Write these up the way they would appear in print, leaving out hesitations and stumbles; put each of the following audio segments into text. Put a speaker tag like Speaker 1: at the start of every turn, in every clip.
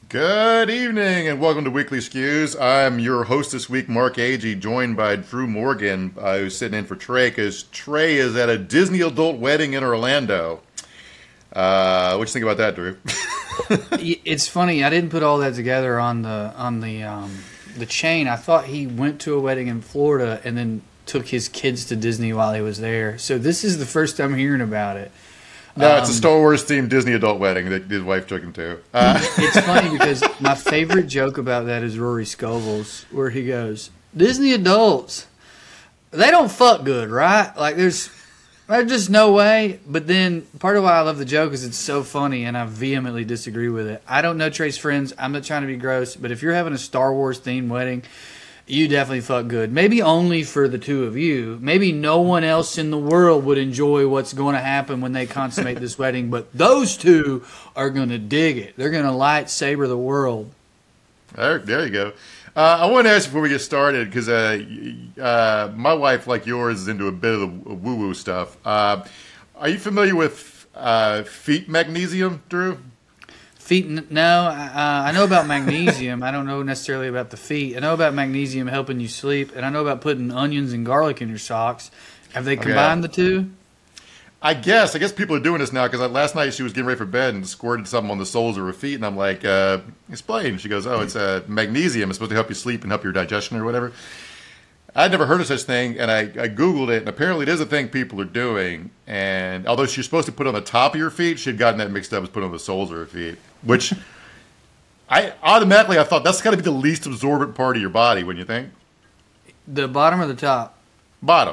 Speaker 1: Good evening and welcome to Weekly Skews. I'm your host this week, Mark Agee, joined by Drew Morgan, who's sitting in for Trey because Trey is at a Disney adult wedding in Orlando. What you think about that, Drew?
Speaker 2: It's funny. I didn't put all that together on the chain. I thought he went to a wedding in Florida and then took his kids to Disney while he was there. So this is the first time hearing about it.
Speaker 1: No, it's a Star Wars themed Disney adult wedding that his wife took him to.
Speaker 2: It's funny because my favorite joke about that is Rory Scovel's, where he goes, "Disney adults, they don't fuck good, right? Like there's just no way." But then part of why I love the joke is it's so funny, and I vehemently disagree with it. I don't know Trey's friends. I'm not trying to be gross, but if you're having a Star Wars themed wedding, you definitely fuck good. Maybe only for the two of you. Maybe no one else in the world would enjoy what's going to happen when they consummate this wedding, but those two are going to dig it. They're going to lightsaber the world.
Speaker 1: There you go. I want to ask you before we get started, because my wife, like yours, is into a bit of the woo-woo stuff. Are you familiar with feet magnesium, Drew?
Speaker 2: Feet, no. I know about magnesium. I don't know necessarily about the feet. I know about magnesium helping you sleep, and I know about putting onions and garlic in your socks. Have they combined the two?
Speaker 1: I guess people are doing this now, because last night she was getting ready for bed and squirted something on the soles of her feet, and I'm like, explain. She goes, oh, it's magnesium. It's supposed to help you sleep and help your digestion or whatever. I'd never heard of such thing, and I Googled it, and apparently it is a thing people are doing. And although she's supposed to put it on the top of your feet, she had gotten that mixed up as put on the soles of her feet, which I thought that's got to be the least absorbent part of your body, wouldn't you think?
Speaker 2: The bottom or the top?
Speaker 1: Bottom.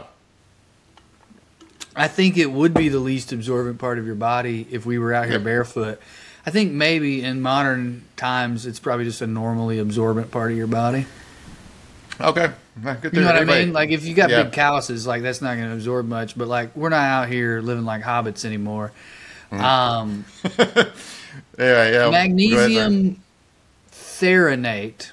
Speaker 2: I think it would be the least absorbent part of your body if we were out here barefoot. I think maybe in modern times it's probably just a normally absorbent part of your body.
Speaker 1: Okay.
Speaker 2: Good, you know what I mean? Like if you got big calluses, like that's not going to absorb much. But like we're not out here living like hobbits anymore. Magnesium threonate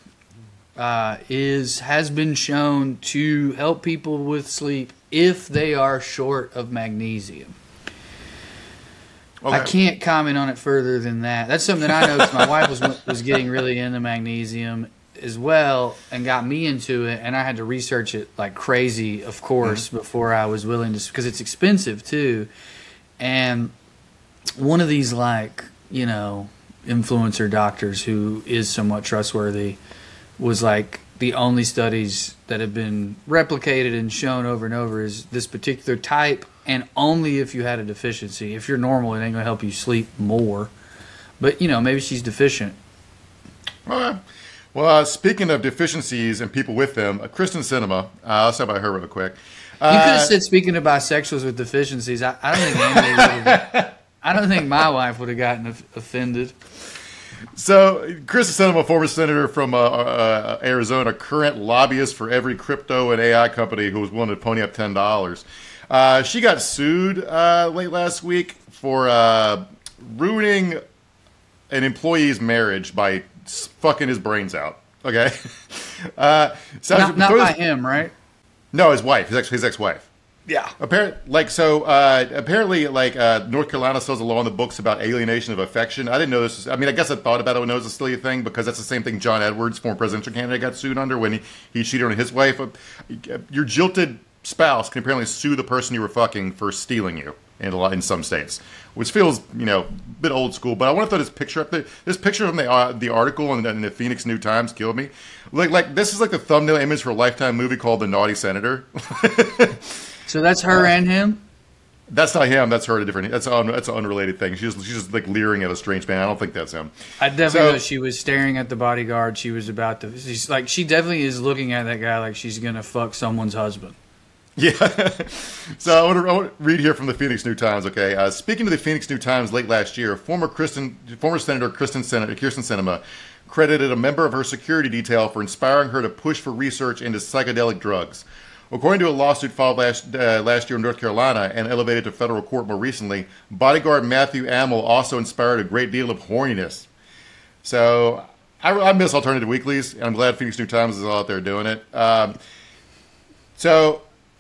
Speaker 2: has been shown to help people with sleep if they are short of magnesium. Okay. I can't comment on it further than that. That's something that I know because my wife was getting really into magnesium as well and got me into it, and I had to research it like crazy, of course, before I was willing to, because it's expensive too. And one of these influencer doctors who is somewhat trustworthy was like, the only studies that have been replicated and shown over and over is this particular type, and only if you had a deficiency. If you're normal, it ain't gonna help you sleep more. But maybe she's deficient.
Speaker 1: Well, speaking of deficiencies and people with them, Kristen Sinema, let's talk about her real quick.
Speaker 2: You could have said speaking of bisexuals with deficiencies. I don't think Emily I don't think my wife would have gotten offended.
Speaker 1: So, Kristen Sinema, former senator from Arizona, current lobbyist for every crypto and AI company who was willing to pony up $10. She got sued late last week for ruining an employee's marriage by fucking his brains out. Okay,
Speaker 2: not by him, right?
Speaker 1: No, his wife, his ex-wife.
Speaker 2: Yeah.
Speaker 1: Apparently, North Carolina still has a law in the books about alienation of affection. I didn't know this. I guess I thought about it when it was a silly thing, because that's the same thing John Edwards, former presidential candidate, got sued under when he cheated on his wife. Your jilted spouse can apparently sue the person you were fucking for stealing you in some states, which feels a bit old school. But I want to throw this picture up there. This picture from the article in the Phoenix New Times killed me. Like this is like the thumbnail image for a Lifetime movie called The Naughty Senator.
Speaker 2: So that's her and him?
Speaker 1: That's not him. That's her. That's an unrelated thing. She's just like leering at a strange man. I don't think that's him.
Speaker 2: I definitely know she was staring at the bodyguard. She was about to. She definitely is looking at that guy like she's gonna fuck someone's husband.
Speaker 1: Yeah. So I want to read here from the Phoenix New Times. Okay. Speaking to the Phoenix New Times late last year, former Senator Kirsten Sinema credited a member of her security detail for inspiring her to push for research into psychedelic drugs. According to a lawsuit filed last year in North Carolina and elevated to federal court more recently, bodyguard Matthew Amel also inspired a great deal of horniness. So I miss alternative weeklies, and I'm glad Phoenix New Times is out there doing it. So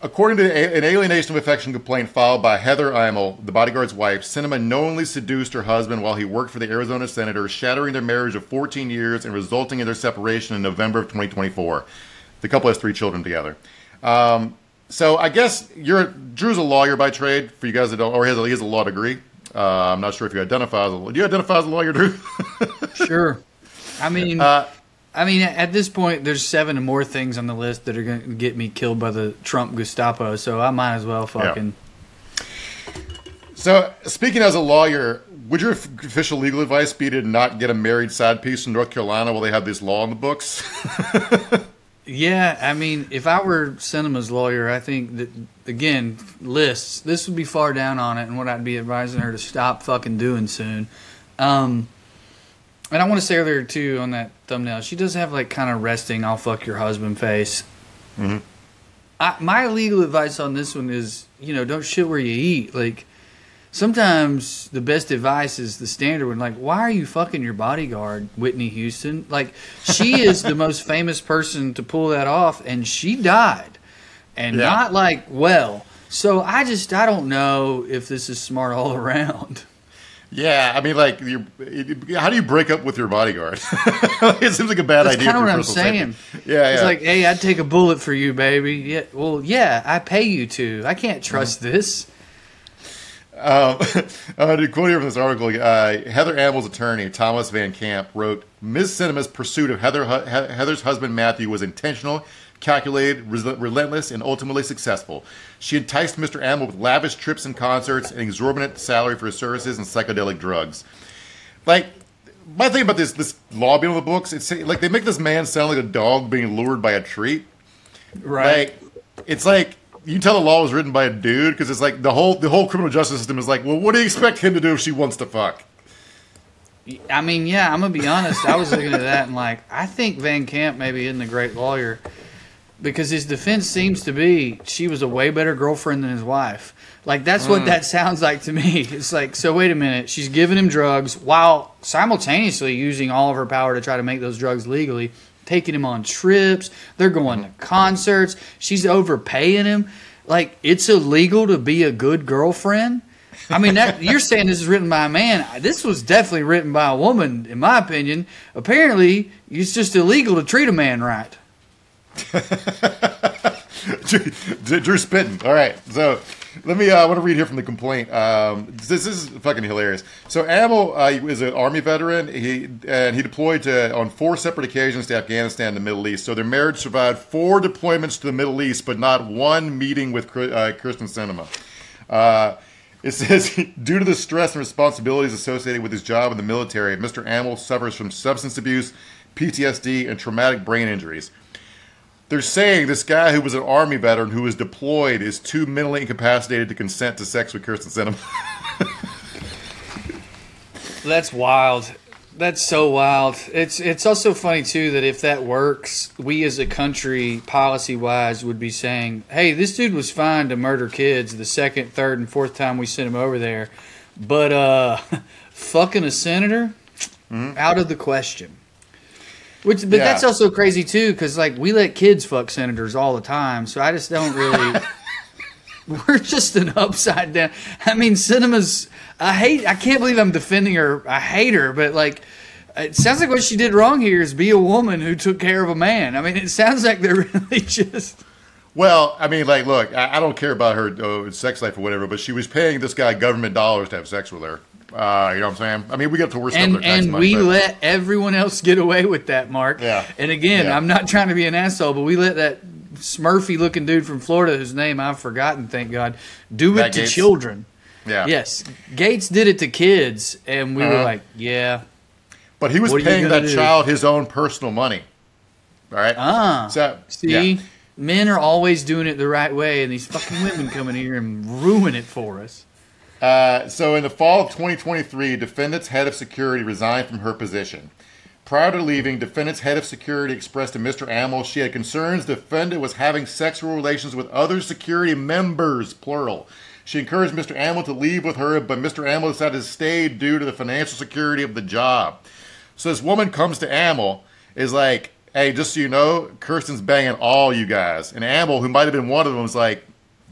Speaker 1: According to an alienation of affection complaint filed by Heather Imel, the bodyguard's wife, Sinema knowingly seduced her husband while he worked for the Arizona senator, shattering their marriage of 14 years and resulting in their separation in November of 2024. The couple has 3 children together. So I guess Drew's a lawyer by trade, for you guys that don't, or he has a law degree. I'm not sure if you identify as a lawyer. Do you identify as a lawyer, Drew?
Speaker 2: Sure. I mean, at this point, there's 7 more things on the list that are going to get me killed by the Trump Gestapo, so I might as well fucking...
Speaker 1: Yeah. So, speaking as a lawyer, would your official legal advice be to not get a married side piece in North Carolina while they have this law in the books?
Speaker 2: Yeah, I mean, if I were Sinema's lawyer, I think that, again, lists, this would be far down on it and what I'd be advising her to stop fucking doing soon. And I want to say earlier, too, on that thumbnail, she does have, like, kind of resting, I'll fuck your husband face. Mm-hmm. My legal advice on this one is, don't shit where you eat. Like, sometimes the best advice is the standard one. Like, why are you fucking your bodyguard, Whitney Houston? Like, she is the most famous person to pull that off, and she died. And not, like, well. So I don't know if this is smart all around.
Speaker 1: Yeah, I mean, like, how do you break up with your bodyguard? It seems like a bad idea.
Speaker 2: That's kind of what I'm saying.
Speaker 1: Yeah,
Speaker 2: it's like, hey, I'd take a bullet for you, baby. Yeah, well, yeah, I pay you to. I can't trust this.
Speaker 1: To quote here from this article, Heather Amel's attorney, Thomas Van Camp, wrote, Ms. Sinema's pursuit of Heather's husband, Matthew, was intentional, calculated, relentless, and ultimately successful. She enticed Mr. Amel with lavish trips and concerts, an exorbitant salary for his services, and psychedelic drugs. Like, my thing about this law being on the books, it's like they make this man sound like a dog being lured by a treat.
Speaker 2: Right.
Speaker 1: Like, it's like, you can tell the law was written by a dude, because it's like the whole criminal justice system is like, well, what do you expect him to do if she wants to fuck?
Speaker 2: I mean, yeah, I'm going to be honest. I was looking at that and, like, I think Van Camp maybe isn't a great lawyer because his defense seems to be she was a way better girlfriend than his wife. Like, that's what that sounds like to me. It's like, so wait a minute. She's giving him drugs while simultaneously using all of her power to try to make those drugs legally, taking him on trips. They're going to concerts. She's overpaying him. Like, it's illegal to be a good girlfriend. I mean, you're saying this is written by a man. This was definitely written by a woman, in my opinion. Apparently, it's just illegal to treat a man right.
Speaker 1: Drew spitting. All right, so I want to read here from the complaint. This is fucking hilarious. So Amel is an Army veteran. He deployed on 4 separate occasions to Afghanistan and the Middle East. So their marriage survived 4 deployments to the Middle East, but not 1 meeting with Kyrsten Sinema. It says, due to the stress and responsibilities associated with his job in the military, Mr. Amel suffers from substance abuse, PTSD, and traumatic brain injuries. They're saying this guy who was an Army veteran who was deployed is too mentally incapacitated to consent to sex with Kyrsten Sinema.
Speaker 2: That's wild. That's so wild. It's also funny, too, that if that works, we as a country, policy-wise, would be saying, hey, this dude was fine to murder kids the 2nd, 3rd, and 4th time we sent him over there, but fucking a senator? Out of the question. But that's also crazy, too, because, like, we let kids fuck senators all the time, so I just don't really... We're just an upside down... I mean, Sinema's... I can't believe I'm defending her. I hate her, but, like, it sounds like what she did wrong here is be a woman who took care of a man. I mean, it sounds like they're really just...
Speaker 1: Well, I mean, like, look, I don't care about her sex life or whatever, but she was paying this guy government dollars to have sex with her. You know what I'm saying? I mean, we got to worse stuff.
Speaker 2: And we let everyone else get away with that, Mark.
Speaker 1: Yeah.
Speaker 2: And again, I'm not trying to be an asshole, but we let that Smurfy-looking dude from Florida, whose name I've forgotten, thank God, do it to children. Yeah. Yes. Gates did it to kids, and we were like, yeah.
Speaker 1: But he was paying that child his own personal money. All right? So,
Speaker 2: see? Yeah. Men are always doing it the right way, and these fucking women come in here and ruin it for us.
Speaker 1: So in the fall of 2023, defendant's head of security resigned from her position. Prior to leaving, defendant's head of security expressed to Mr. Amel she had concerns the defendant was having sexual relations with other security members, plural. She encouraged Mr. Amel to leave with her, but Mr. Amel decided to stay due to the financial security of the job. So this woman comes to Amel, is like, hey, just so you know, Kirsten's banging all you guys. And Amel, who might have been one of them, was like,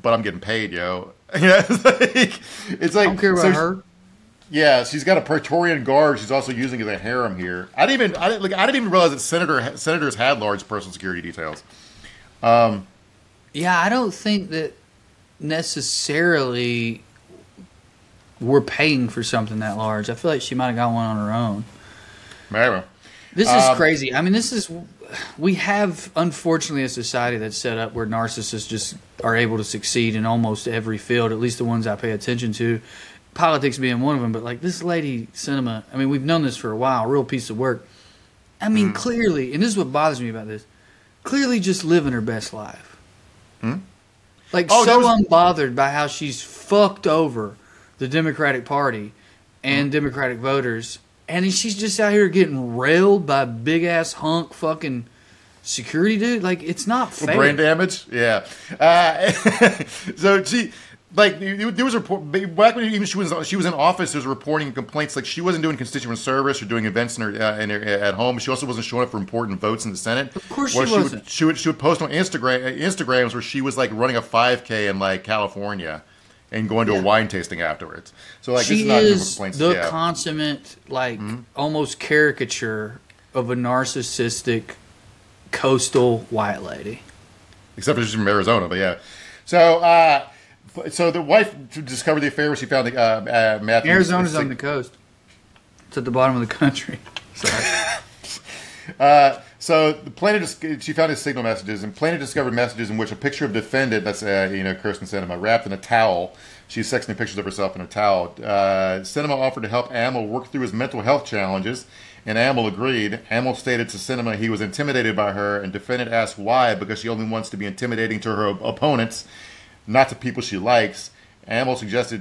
Speaker 1: but I'm getting paid, yo. Yeah, it's like
Speaker 2: I don't care about her.
Speaker 1: Yeah, she's got a Praetorian Guard. She's also using as a harem here. I didn't even realize that senators had large personal security details.
Speaker 2: Yeah, I don't think that necessarily we're paying for something that large. I feel like she might have got one on her own.
Speaker 1: Maybe.
Speaker 2: This is crazy. I mean, we have, unfortunately, a society that's set up where narcissists just are able to succeed in almost every field, at least the ones I pay attention to. Politics being one of them, but like this lady, Cinema, I mean, we've known this for a while, real piece of work. I mean, clearly, and this is what bothers me about this, clearly just living her best life. Like, unbothered by how she's fucked over the Democratic Party and Democratic voters. And she's just out here getting railed by big-ass hunk fucking security dude. Like, it's not fair.
Speaker 1: Brain damage? Yeah. So she... Like, there was a report back when even she was in office. There was reporting complaints like she wasn't doing constituent service or doing events in her at home. She also wasn't showing up for important votes in the Senate.
Speaker 2: Of course, she wasn't.
Speaker 1: She would post on Instagrams where she was like running a 5K in like California and going to a wine tasting afterwards. So like,
Speaker 2: she
Speaker 1: this is not
Speaker 2: is the consummate, like almost caricature of a narcissistic coastal white lady.
Speaker 1: Except for she's from Arizona, but yeah. So the wife discovered the affair when she found Matthew.
Speaker 2: Arizona's on the coast. It's at the bottom of the country.
Speaker 1: So the plaintiff, she found his signal messages, and plaintiff discovered messages in which a picture of defendant, that's Kirsten Sinema, wrapped in a towel. She's sexting pictures of herself in a towel. Sinema offered to help Amel work through his mental health challenges, and Amel agreed. Amel stated to Sinema he was intimidated by her, and defendant asked why, because she only wants to be intimidating to her opponents, not to people she likes. Sinema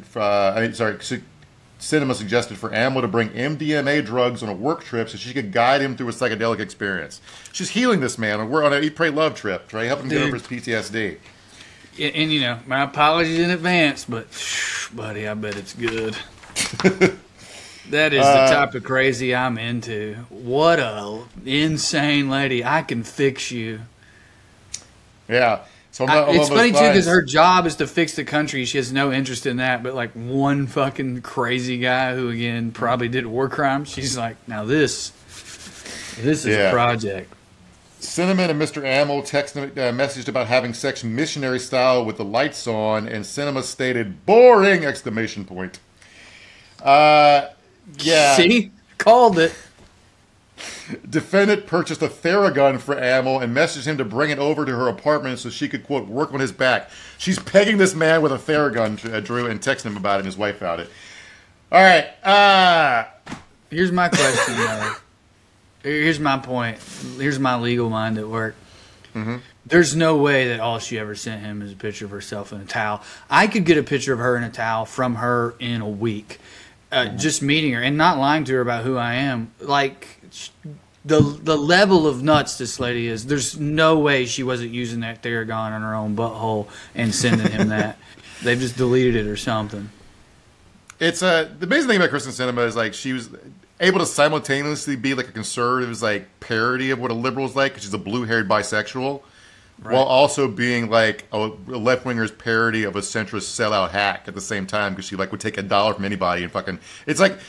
Speaker 1: suggested for Amel to bring MDMA drugs on a work trip so she could guide him through a psychedelic experience. She's healing this man. We're on an Eat, Pray, Love trip, right? Helping him get over his PTSD.
Speaker 2: And, my apologies in advance, but, buddy, I bet it's good. That is the type of crazy I'm into. What a insane lady. I can fix you.
Speaker 1: Yeah. So
Speaker 2: it's funny, too, because her job is to fix the country. She has no interest in that. But, like, one fucking crazy guy who, again, probably did war crimes, she's like, now this is a project.
Speaker 1: Cinnamon and Mr. Amel messaged about having sex missionary style with the lights on, and Cinema stated, boring! ! Yeah.
Speaker 2: See? Called it.
Speaker 1: Defendant purchased a Theragun for Amel and messaged him to bring it over to her apartment so she could, quote, work on his back. She's pegging this man with a Theragun, Drew, and texting him about it, and his wife found it. All right.
Speaker 2: Here's my question, though. Here's my point. Here's my legal mind at work. Mm-hmm. There's no way that all she ever sent him is a picture of herself in a towel. I could get a picture of her in a towel from her in a week. Just meeting her and not lying to her about who I am. Like, the level of nuts this lady is, there's no way she wasn't using that Theragun on her own butthole and sending him that. They've just deleted it or something.
Speaker 1: It's the amazing thing about Kristen Sinema is like she was able to simultaneously be like a conservative's like parody of what a liberal's like, because she's a blue-haired bisexual, right, while also being like a left-winger's parody of a centrist sellout hack at the same time, because she like would take $1 from anybody and fucking it's a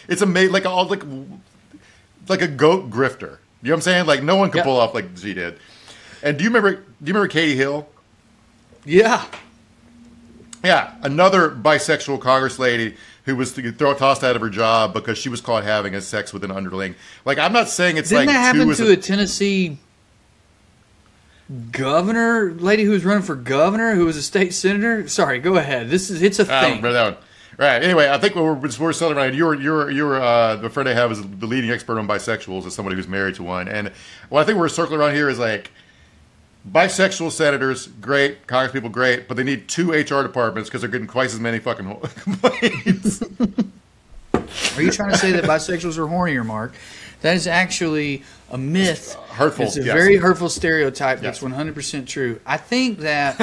Speaker 1: goat grifter. You know what I'm saying? Like no one could pull off like she did. And do you remember Katie Hill?
Speaker 2: Yeah.
Speaker 1: Yeah, another bisexual Congress lady who was tossed out of her job because she was caught having sex with an underling. Like, I'm not saying it's
Speaker 2: Didn't that happen to a Tennessee governor, lady who was running for governor, who was a state senator? Sorry, go ahead. It's a thing.
Speaker 1: That one. Right. Anyway, I think we're still around. You're the friend I have is the leading expert on bisexuals, as somebody who's married to one. And what I think we're circling around here is like, bisexual senators, great. Congress people, great. But they need 2 HR departments because they're getting twice as many fucking complaints.
Speaker 2: Are you trying to say that bisexuals are hornier, Mark? That is actually a myth.
Speaker 1: Hurtful.
Speaker 2: It's a very hurtful stereotype that's 100% true. I think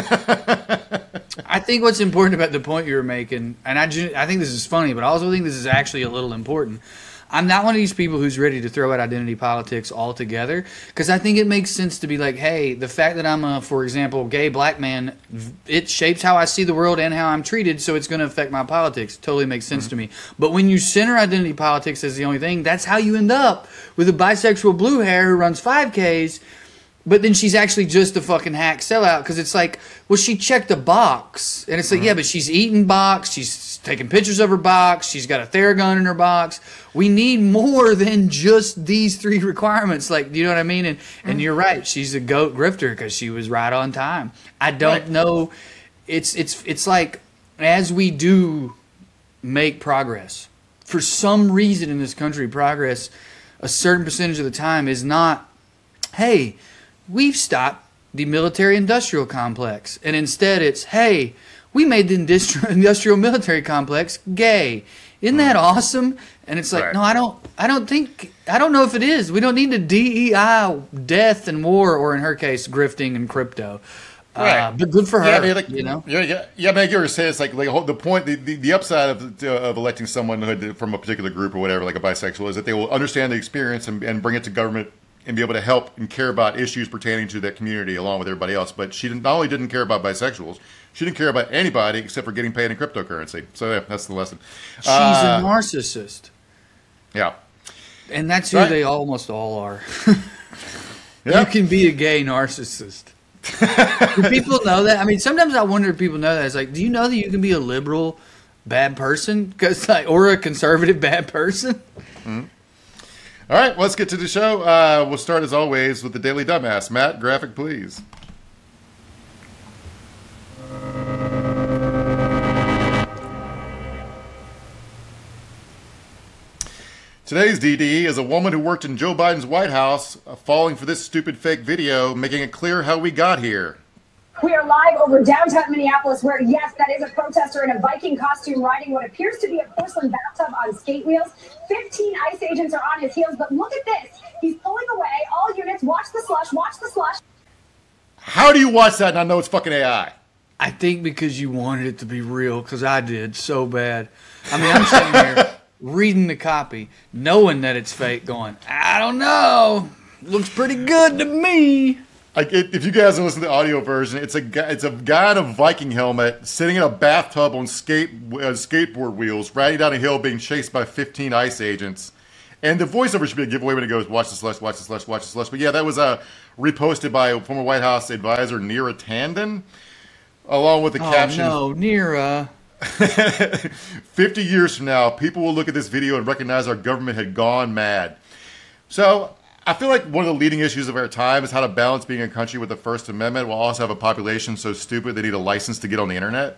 Speaker 2: what's important about the point you were making, and I think this is funny, but I also think this is actually a little important. I'm not one of these people who's ready to throw out identity politics altogether, because I think it makes sense to be like, hey, the fact that I'm a, for example, gay black man, it shapes how I see the world and how I'm treated, so it's going to affect my politics. Totally makes sense to me. But when you center identity politics as the only thing, that's how you end up with a bisexual blue hair who runs 5Ks. But then she's actually just a fucking hack sellout, because it's like, well, she checked a box. And it's like, yeah, but she's eating box. She's taking pictures of her box. She's got a Theragun in her box. We need more than just these 3 requirements. Like, you know what I mean? And you're right. She's a goat grifter because she was right on time. I don't know. It's like, as we do make progress, for some reason in this country, progress a certain percentage of the time is not, hey, we've stopped the military-industrial complex. And instead it's, hey, we made the industrial-military complex gay. Isn't that awesome? And it's like, no, I don't know if it is. We don't need to DEI death and war, or in her case, grifting and crypto. But good for her,
Speaker 1: I mean, like,
Speaker 2: you know?
Speaker 1: Yeah, I mean, I get what you're saying. It's like the point, the upside of electing someone from a particular group or whatever, like a bisexual, is that they will understand the experience and bring it to government and be able to help and care about issues pertaining to that community along with everybody else. But she not only didn't care about bisexuals, she didn't care about anybody except for getting paid in cryptocurrency. So yeah, that's the lesson.
Speaker 2: She's a narcissist.
Speaker 1: Yeah.
Speaker 2: And that's who they almost all are. You can be a gay narcissist. Do people know that? I mean, sometimes I wonder if people know that. It's like, do you know that you can be a liberal bad person? Or a conservative bad person?
Speaker 1: Mm-hmm. All right, let's get to the show. We'll start, as always, with the Daily Dumbass. Matt, graphic, please. Today's DD is a woman who worked in Joe Biden's White House, falling for this stupid fake video, making it clear how we got here.
Speaker 3: We are live over downtown Minneapolis, where, yes, that is a protester in a Viking costume riding what appears to be a porcelain bathtub on skate wheels. 15 ICE agents are on his heels, but look at this. He's pulling away. All units, watch the slush, watch the slush.
Speaker 1: How do you watch that and not know it's fucking AI?
Speaker 2: I think because you wanted it to be real, because I did so bad. I mean, I'm sitting here reading the copy, knowing that it's fake, going, I don't know. Looks pretty good to me.
Speaker 1: Like, if you guys listen to the audio version, it's a guy in a Viking helmet sitting in a bathtub on skateboard wheels, riding down a hill, being chased by 15 ICE agents. And the voiceover should be a giveaway when it goes, watch the slush, watch the slush, watch the slush. But yeah, that was reposted by former White House advisor Neera Tanden, along with the caption.
Speaker 2: Oh, no, Neera.
Speaker 1: 50 years from now, people will look at this video and recognize our government had gone mad. So I feel like one of the leading issues of our time is how to balance being a country with the First Amendment while also have a population so stupid they need a license to get on the internet.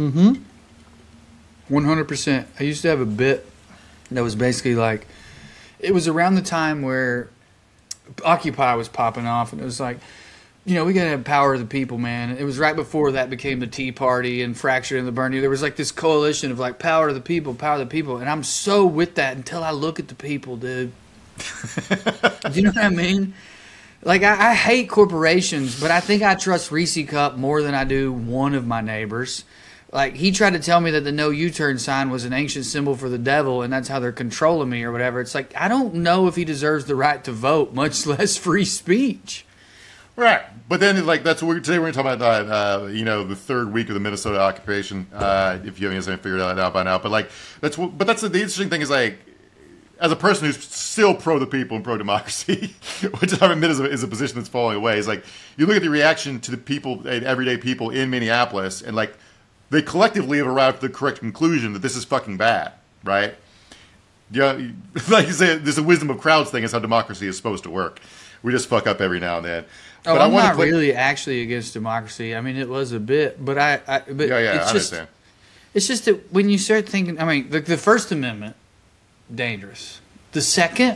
Speaker 2: 100%. I used to have a bit that was basically like, it was around the time where Occupy was popping off, and it was like, you know, we got to have power of the people, man. It was right before that became the Tea Party and Fractured and the Bernie. There was like this coalition of like power of the people, and I'm so with that until I look at the people, dude. Do you know what I mean? Like, I hate corporations, but I think I trust Reese Cup more than I do one of my neighbors. Like, he tried to tell me that the no U-turn sign was an ancient symbol for the devil, and that's how they're controlling me or whatever. It's like, I don't know if he deserves the right to vote, much less free speech. Right.
Speaker 1: But then, like, today we're going to talk about, the third week of the Minnesota occupation, if you haven't figured that out by now. But, like, that's the interesting thing is, like, as a person who's still pro the people and pro democracy, which I admit is a position that's falling away, is like, you look at the reaction to the people, everyday people in Minneapolis, and like, they collectively have arrived at the correct conclusion that this is fucking bad, right? Yeah, like you say, there's a wisdom of crowds thing is how democracy is supposed to work. We just fuck up every now and then.
Speaker 2: Oh, but I'm not really actually against democracy. I mean, it was a bit, but I
Speaker 1: understand.
Speaker 2: It's just that when you start thinking, I mean, the First Amendment, dangerous. The second,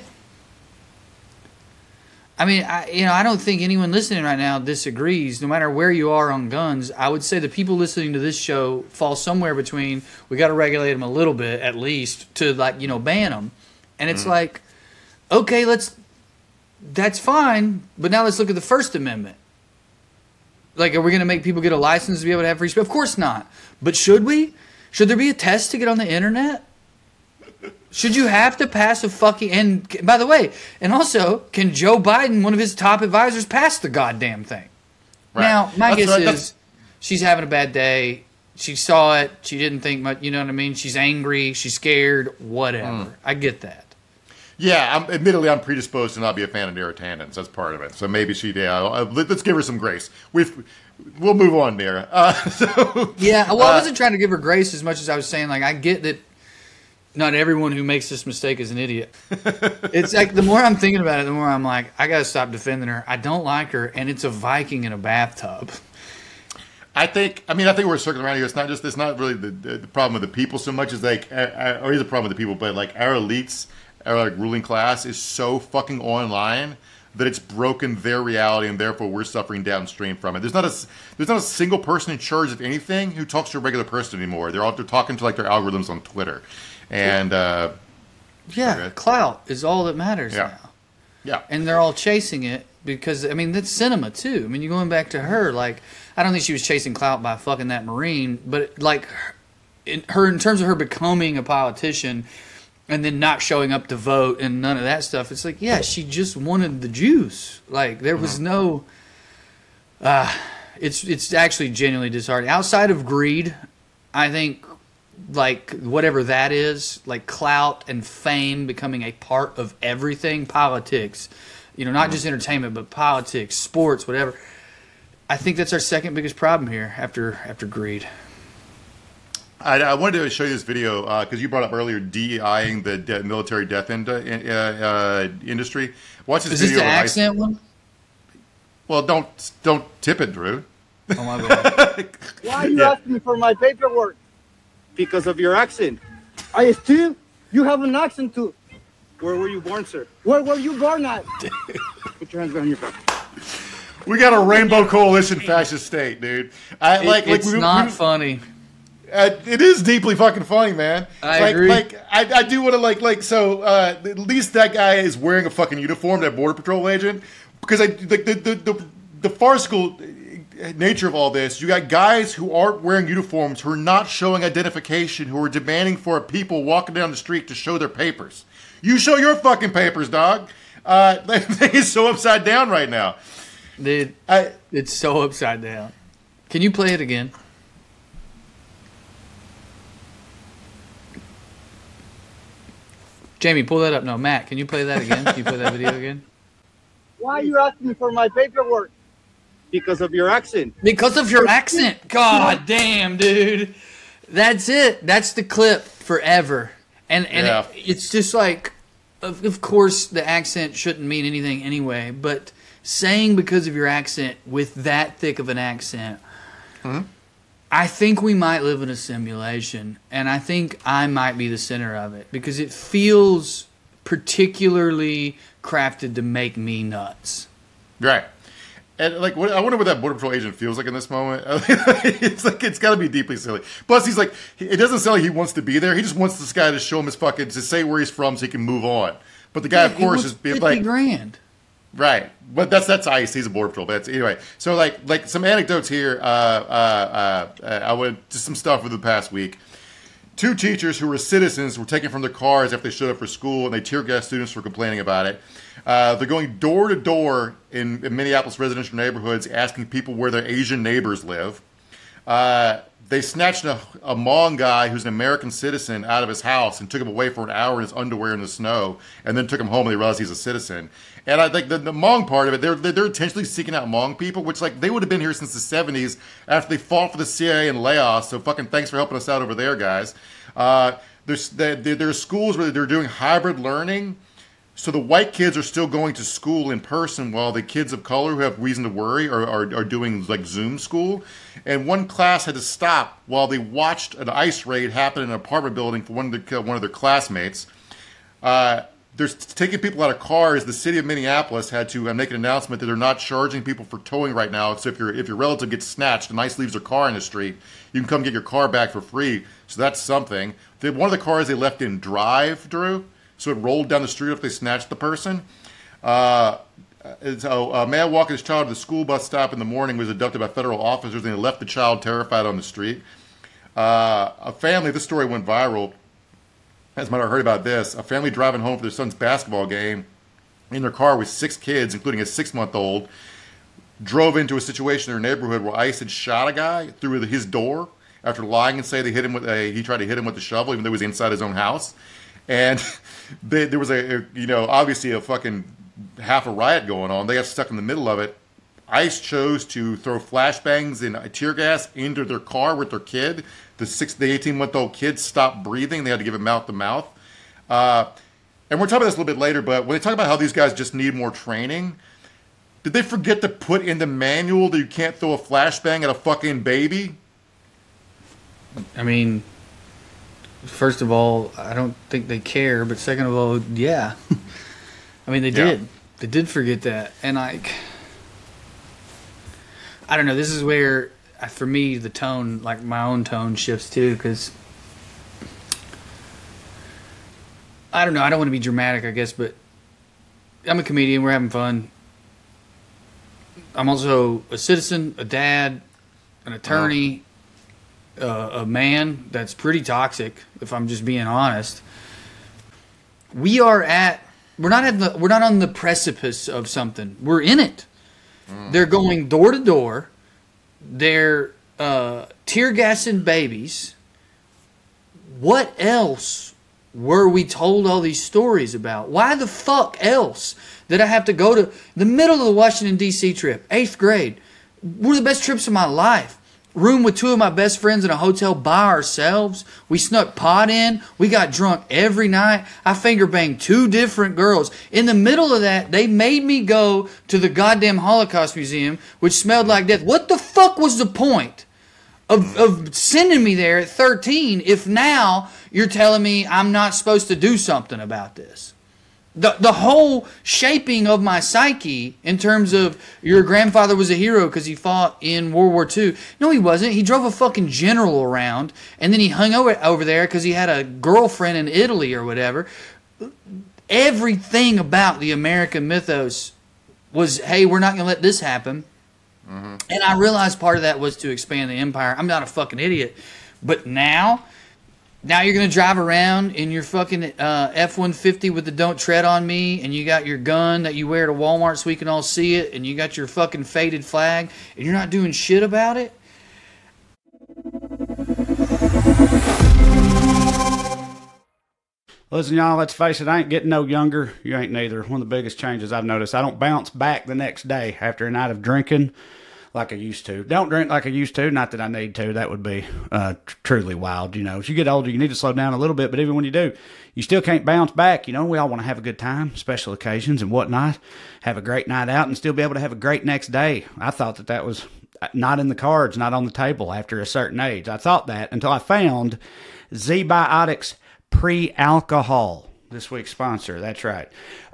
Speaker 2: I mean, I don't think anyone listening right now disagrees. No matter where you are on guns, I would say the people listening to this show fall somewhere between, we got to regulate them a little bit at least to, like, ban them. And it's like, okay, that's fine, but now let's look at the First Amendment. Like, are we going to make people get a license to be able to have free speech? Of course not. But should we? Should there be a test to get on the internet? Should you have to pass a fucking... And by the way, and also, can Joe Biden, one of his top advisors, pass the goddamn thing?
Speaker 1: Right.
Speaker 2: Now, my
Speaker 1: That's
Speaker 2: guess
Speaker 1: right.
Speaker 2: is she's having a bad day. She saw it. She didn't think much. You know what I mean? She's angry. She's scared. Whatever. I get that.
Speaker 1: Yeah, admittedly, I'm predisposed to not be a fan of Nera Tandons. That's part of it. So maybe let's give her some grace. We'll move on, Nera.
Speaker 2: Yeah, well, I wasn't trying to give her grace as much as I was saying, like, I get that not everyone who makes this mistake is an idiot. It's like, the more I'm thinking about it, the more I'm like, I got to stop defending her. I don't like her, and it's a Viking in a bathtub.
Speaker 1: I think we're circling around here. It's not really the problem with the people so much as like, or is a problem with the people, but like our elites, our like ruling class is so fucking online that it's broken their reality, and therefore we're suffering downstream from it. There's not a single person in charge of anything who talks to a regular person anymore. They're talking to like their algorithms on Twitter, and
Speaker 2: clout is all that matters now.
Speaker 1: Yeah,
Speaker 2: and they're all chasing it because, I mean, that's cinema too. I mean, you're going back to her, like, I don't think she was chasing clout by fucking that Marine, but like in terms of her becoming a politician and then not showing up to vote and none of that stuff, it's like, yeah, she just wanted the juice. Like, there was no it's actually genuinely disheartening. Outside of greed, I think, like, whatever that is, like clout and fame becoming a part of everything, politics, you know, not just entertainment, but politics, sports, whatever. I think that's our second biggest problem here after greed.
Speaker 1: I wanted to show you this video because you brought up earlier DEIing the military death industry. Watch this
Speaker 2: Is
Speaker 1: video.
Speaker 2: Is this the accent one?
Speaker 1: Well, don't tip it, Drew.
Speaker 2: Oh, my bad.
Speaker 4: Why are you asking me for my paperwork? Because of your accent. I still? You have an accent too. Where were you born, sir? Where were you born at? Put your hands behind your back.
Speaker 1: We got a Rainbow Coalition fascist state, dude.
Speaker 2: It's not funny.
Speaker 1: It is deeply fucking funny, man.
Speaker 2: I agree.
Speaker 1: I do want to so at least that guy is wearing a fucking uniform, that Border Patrol agent, because the farcical nature of all this, you got guys who aren't wearing uniforms, who are not showing identification, who are demanding for people walking down the street to show their papers. You show your fucking papers, dog. That thing is so upside down right now.
Speaker 2: Dude, it's so upside down. Can you play it again? Jamie, pull that up. No, Matt, can you play that again? Can you play that video again?
Speaker 4: Why are you asking me for my paperwork? Because of your accent.
Speaker 2: Because of your accent. God damn, dude. That's it. That's the clip forever. And
Speaker 1: yeah.
Speaker 2: It's just like, of course, the accent shouldn't mean anything anyway, but saying because of your accent with that thick of an accent, I think we might live in a simulation, and I think I might be the center of it because it feels particularly crafted to make me nuts.
Speaker 1: Right. And I wonder what that Border Patrol agent feels like in this moment. It's like, it's got to be deeply silly. Plus, he's like, it doesn't sound like he wants to be there. He just wants this guy to show him his fucking, to say where he's from so he can move on. But the guy, of course, is being like,
Speaker 2: $50,000.
Speaker 1: Right, but that's ICE. He's a Border Patrol. But anyway, so like some anecdotes here. I went to some stuff over the past week. 2 teachers who were citizens were taken from their cars after they showed up for school, and they tear gas students for complaining about it. They're going door to door in Minneapolis residential neighborhoods, asking people where their Asian neighbors live. They snatched a Hmong guy who's an American citizen out of his house and took him away for an hour in his underwear in the snow, and then took him home and they realized he's a citizen. And I think the Hmong part of it, they're intentionally seeking out Hmong people, which they would have been here since the 70s after they fought for the CIA in Laos. So fucking thanks for helping us out over there, guys. There's schools where they're doing hybrid learning. So the white kids are still going to school in person while the kids of color who have reason to worry are doing like Zoom school. And one class had to stop while they watched an ICE raid happen in an apartment building for one of their classmates. They're taking people out of cars. The city of Minneapolis had to make an announcement that they're not charging people for towing right now. So if your relative gets snatched and ICE leaves their car in the street, you can come get your car back for free. So that's something. One of the cars they left in drive, Drew. So it rolled down the street if they snatched the person. So a man walking his child to the school bus stop in the morning was abducted by federal officers, and they left the child terrified on the street. A family, this story went viral. As a matter, I heard about this. A family driving home for their son's basketball game in their car with 6 kids, including a 6-month-old, drove into a situation in their neighborhood where ICE had shot a guy through his door after lying and say he tried to hit him with a shovel, even though he was inside his own house. And there was obviously a fucking half a riot going on. They got stuck in the middle of it. ICE chose to throw flashbangs and tear gas into their car with their kid. The 18-month-old kid stopped breathing. They had to give him mouth-to-mouth. And we'll talk about this a little bit later, but when they talk about how these guys just need more training, did they forget to put in the manual that you can't throw a flashbang at a fucking baby?
Speaker 2: I mean, first of all, I don't think they care, but second of all, yeah. I mean, they did. They did forget that. And, I don't know, this is where, for me, the tone, my own tone shifts too, because I don't know, I don't want to be dramatic, I guess, but I'm a comedian, we're having fun. I'm also a citizen, a dad, an attorney, a man that's pretty toxic, if I'm just being honest. We're not on the precipice of something. We're in it. They're going door to door. They're tear gassing babies. What else were we told all these stories about? Why the fuck else did I have to go to the middle of the Washington, D.C. trip, 8th grade? One of the best trips of my life. Room with 2 of my best friends in a hotel by ourselves. We snuck pot in. We got drunk every night. I finger banged 2 different girls. In the middle of that, they made me go to the goddamn Holocaust Museum, which smelled like death. What the fuck was the point of sending me there at 13 if now you're telling me I'm not supposed to do something about this? The whole shaping of my psyche in terms of your grandfather was a hero because he fought in World War II. No, he wasn't. He drove a fucking general around and then he hung over there because he had a girlfriend in Italy or whatever. Everything about the American mythos was, hey, we're not going to let this happen. Mm-hmm. And I realized part of that was to expand the empire. I'm not a fucking idiot. But now you're going to drive around in your fucking F-150 with the Don't Tread on Me, and you got your gun that you wear to Walmart so we can all see it, and you got your fucking faded flag, and you're not doing shit about it?
Speaker 5: Listen, y'all, let's face it, I ain't getting no younger. You ain't neither. One of the biggest changes I've noticed, I don't bounce back the next day after a night of drinking like I used to. Don't drink like I used to. Not that I need to. That would be truly wild. As you get older, you need to slow down a little bit. But even when you do, you still can't bounce back. We all want to have a good time, special occasions and whatnot, have a great night out and still be able to have a great next day. I thought that was not in the cards, not on the table after a certain age. I thought that until I found ZBiotics Pre-Alcohol, this week's sponsor. That's right.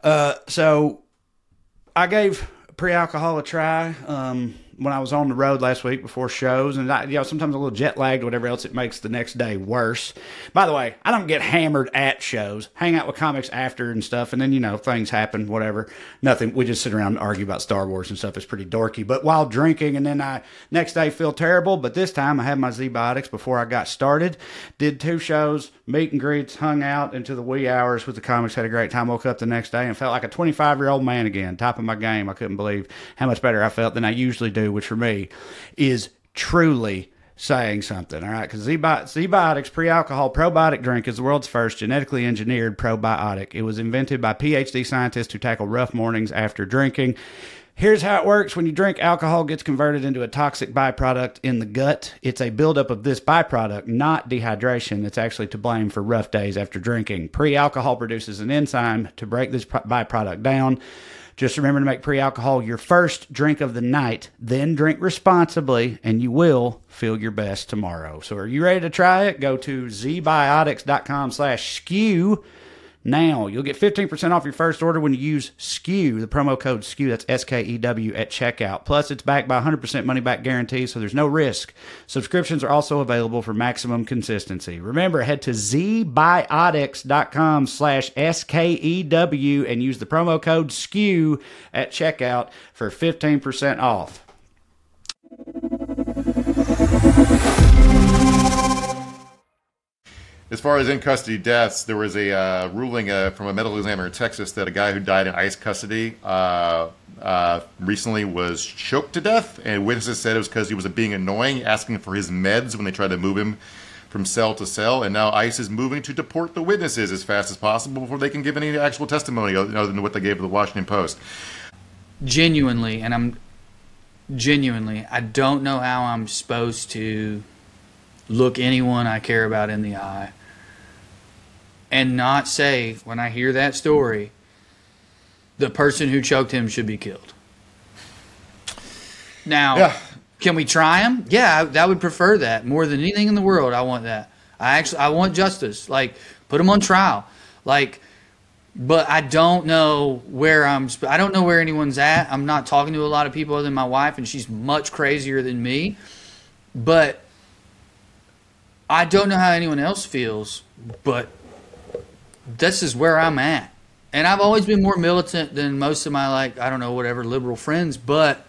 Speaker 5: So I gave Pre-Alcohol a try when I was on the road last week before shows, and sometimes a little jet lagged, whatever else, it makes the next day worse. By the way, I don't get hammered at shows, hang out with comics after and stuff, and then, things happen, whatever. Nothing, we just sit around and argue about Star Wars and stuff. It's pretty dorky. But while drinking, and then I next day feel terrible, but this time I had my Z-Biotics before I got started, did 2 shows, meet and greets, hung out into the wee hours with the comics, had a great time, woke up the next day and felt like a 25-year-old man again, top of my game. I couldn't believe how much better I felt than I usually do, which for me is truly saying something, all right? Because Z-Biotics Pre-Alcohol Probiotic Drink is the world's first genetically engineered probiotic. It was invented by PhD scientists who tackle rough mornings after drinking. Here's how it works. When you drink, alcohol gets converted into a toxic byproduct in the gut. It's a buildup of this byproduct, not dehydration, that's actually to blame for rough days after drinking. Pre-alcohol produces an enzyme to break this byproduct down. Just remember to make pre-alcohol your first drink of the night, then drink responsibly, and you will feel your best tomorrow. So are you ready to try it? Go to zbiotics.com/SKEW. Now, you'll get 15% off your first order when you use SKEW, the promo code SKEW, that's SKEW, at checkout. Plus, it's backed by 100% money-back guarantee, so there's no risk. Subscriptions are also available for maximum consistency. Remember, head to zbiotics.com/SKEW and use the promo code SKEW at checkout for 15% off.
Speaker 1: As far as in custody deaths, there was a ruling from a medical examiner in Texas that a guy who died in ICE custody recently was choked to death, and witnesses said it was because he was being annoying, asking for his meds when they tried to move him from cell to cell. And now ICE is moving to deport the witnesses as fast as possible before they can give any actual testimony other than what they gave to the Washington Post.
Speaker 2: Genuinely, I don't know how I'm supposed to look anyone I care about in the eye and not say, when I hear that story, the person who choked him should be killed. Now, Can we try him? Yeah, I would prefer that more than anything in the world. I want that. I want justice. Like, put him on trial. Like, but I don't know where I don't know where anyone's at. I'm not talking to a lot of people other than my wife, and she's much crazier than me. But I don't know how anyone else feels, but this is where I'm at. And I've always been more militant than most of my, whatever, liberal friends, but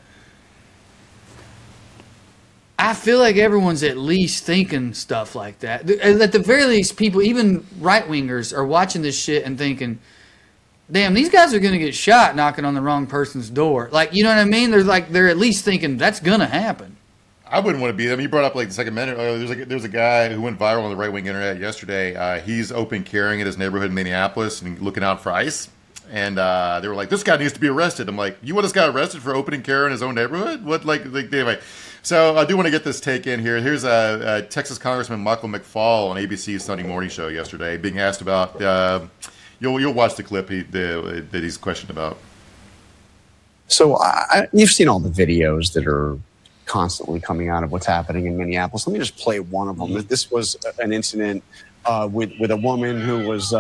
Speaker 2: I feel like everyone's at least thinking stuff like that. At the very least, people, even right-wingers, are watching this shit and thinking, damn, these guys are going to get shot knocking on the wrong person's door. Like, you know what I mean? They're at least thinking that's going to happen.
Speaker 1: I wouldn't want to be them. You brought up the Second Amendment. There's a guy who went viral on the right wing internet yesterday. He's open carrying in his neighborhood in Minneapolis and looking out for ICE. And they were like, "This guy needs to be arrested." I'm like, "You want this guy arrested for opening carry in his own neighborhood?" What anyway? So I do want to get this take in here. Here's Texas Congressman Michael McFaul on ABC's Sunday Morning Show yesterday, being asked about. You'll watch the clip that he's questioned about.
Speaker 6: So you've seen all the videos that are constantly coming out of what's happening in Minneapolis. Let me just play one of them. This was an incident with a woman who was,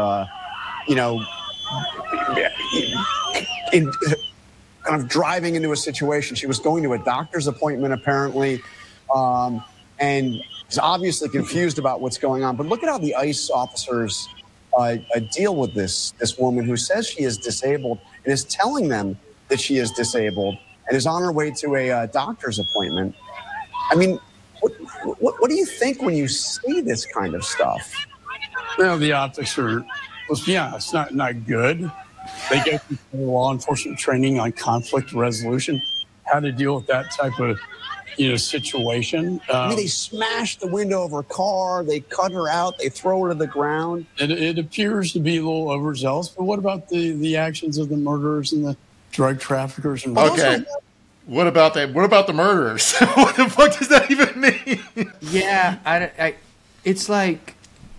Speaker 6: kind of driving into a situation. She was going to a doctor's appointment, apparently, and is obviously confused about what's going on. But look at how the ICE officers deal with this woman who says she is disabled and is telling them that she is disabled and is on her way to a doctor's appointment. I mean, what do you think when you see this kind of stuff?
Speaker 7: Well, the optics are, it's not good. They get law enforcement training on conflict resolution, how to deal with that type of situation.
Speaker 6: They smash the window of her car, they cut her out, they throw her to the ground.
Speaker 7: It appears to be a little overzealous, but what about the actions of the murderers and the drug traffickers? And
Speaker 1: okay. What about that? What about the murderers? What the fuck does that even mean?
Speaker 2: Yeah, it's like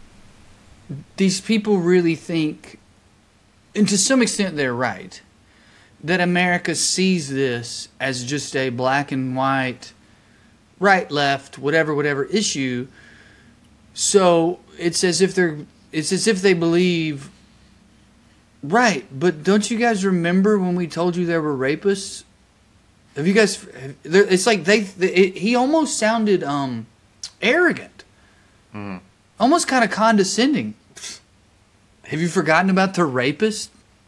Speaker 2: these people really think, and to some extent they're right, that America sees this as just a black and white, right, left, whatever issue. So it's as if they believe, right, but don't you guys remember when we told you there were rapists? Have you guys? It's like he almost sounded arrogant, almost kind of condescending. Have you forgotten about the rapist?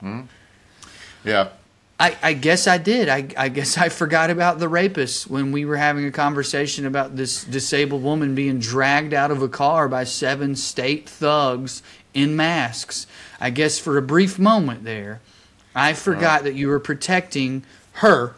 Speaker 1: Yeah.
Speaker 2: I guess I did. I guess I forgot about the rapist when we were having a conversation about this disabled woman being dragged out of a car by 7 state thugs in masks. I guess for a brief moment there, I forgot that you were protecting her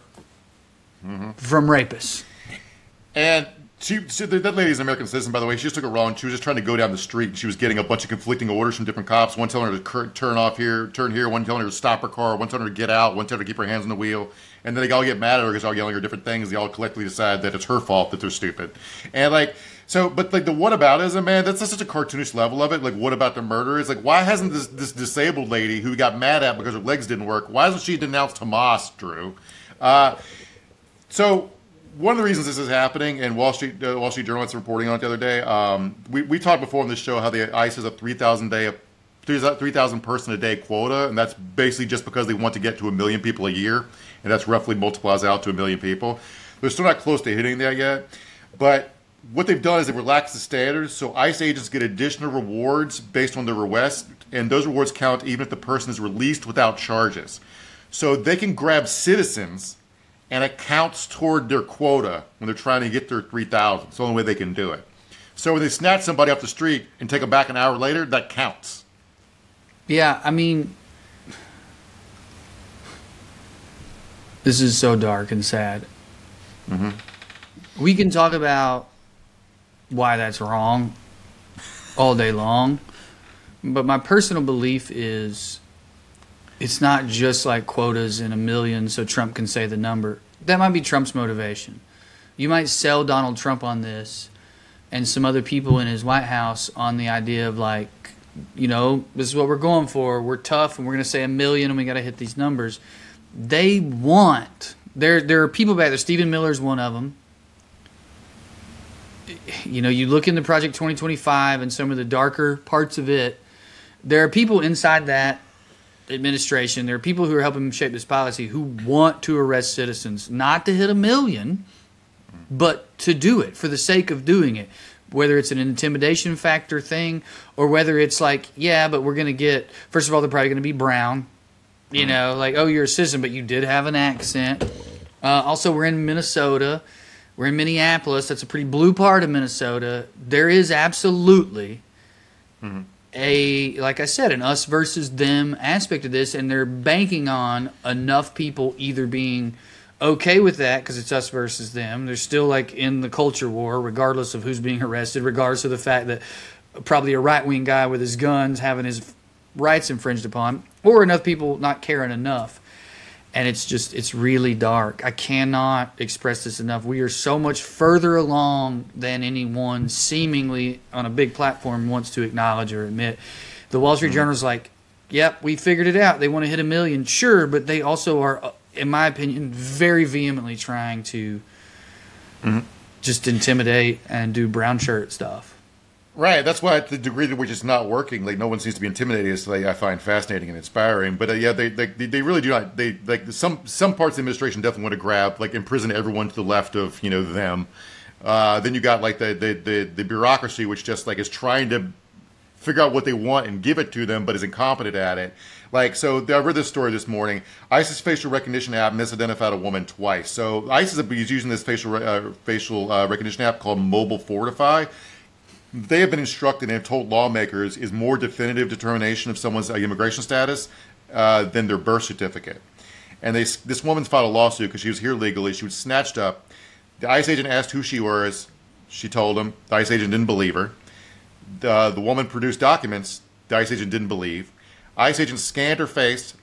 Speaker 2: from rapists.
Speaker 1: And that lady's an American citizen, by the way. She just took it wrong. She was just trying to go down the street, and she was getting a bunch of conflicting orders from different cops. One telling her to turn here, one telling her to stop her car, one telling her to get out, one telling her to keep her hands on the wheel. And then they all get mad at her because they're all yelling at her different things. They all collectively decide that it's her fault that they're stupid. And the whataboutism, man, that's such a cartoonish level of it. Like, what about the murderers? Like, why hasn't this disabled lady who got mad at because her legs didn't work, why hasn't she denounced Hamas, Drew? So one of the reasons this is happening, and Wall Street Journal was reporting on it the other day, we talked before on this show how the ICE has a 3,000 person a day quota, and that's basically just because they want to get to 1 million people a year, and that's roughly multiplies out to 1 million people. They're still not close to hitting that yet, but what they've done is they've relaxed the standards, so ICE agents get additional rewards based on their arrest, and those rewards count even if the person is released without charges. So they can grab citizens, and it counts toward their quota when they're trying to get their 3,000. It's the only way they can do it. So when they snatch somebody off the street and take them back an hour later, that counts.
Speaker 2: Yeah, I mean, this is so dark and sad.
Speaker 1: Mm-hmm.
Speaker 2: We can talk about why that's wrong all day long, but my personal belief is it's not just like quotas in a million so Trump can say the number. That might be Trump's motivation. You might sell Donald Trump on this and some other people in his White House on the idea of like, you know, this is what we're going for. We're tough and we're going to say a million and we got to hit these numbers. They want, there are people back there. Stephen Miller's one of them. You know, you look into Project 2025 and some of the darker parts of it. There are people inside that administration. There are people who are helping shape this policy who want to arrest citizens, not to hit a million, but to do it for the sake of doing it. Whether it's an intimidation factor thing or whether it's like, yeah, but we're going to get, first of all, they're probably going to be brown. You know, like, oh, you're a citizen, but you did have an accent. Also, we're in Minnesota. We're in Minneapolis. That's a pretty blue part of Minnesota. There is absolutely like I said, an us versus them aspect of this, and they're banking on enough people either being okay with that because it's us versus them. They're still like in the culture war, regardless of who's being arrested, regardless of the fact that probably a right-wing guy with his guns having his rights infringed upon, or enough people not caring enough. And it's really dark. I cannot express this enough. We are so much further along than anyone seemingly on a big platform wants to acknowledge or admit. The Wall Street Journal's like, yep, we figured it out. They want to hit 1 million. Sure, but they also are, in my opinion, very vehemently trying to just intimidate and do brown shirt stuff.
Speaker 1: Right, that's why the degree to which it's not working, like no one seems to be intimidated, is I find fascinating and inspiring. But yeah, they really do not. They like some parts of the administration definitely want to grab, like imprison everyone to the left of them. Then you got like the bureaucracy, which just like is trying to figure out what they want and give it to them, but is incompetent at it. Like, so I read this story this morning. ISIS facial recognition app misidentified a woman twice. So ISIS is using this facial recognition app called Mobile Fortify. They have been instructed and have told lawmakers is more definitive determination of someone's immigration status than their birth certificate. And this woman's filed a lawsuit because she was here legally. She was snatched up. The ICE agent asked who she was. She told him. The ICE agent didn't believe her. The woman produced documents the ICE agent didn't believe. ICE agent scanned her face,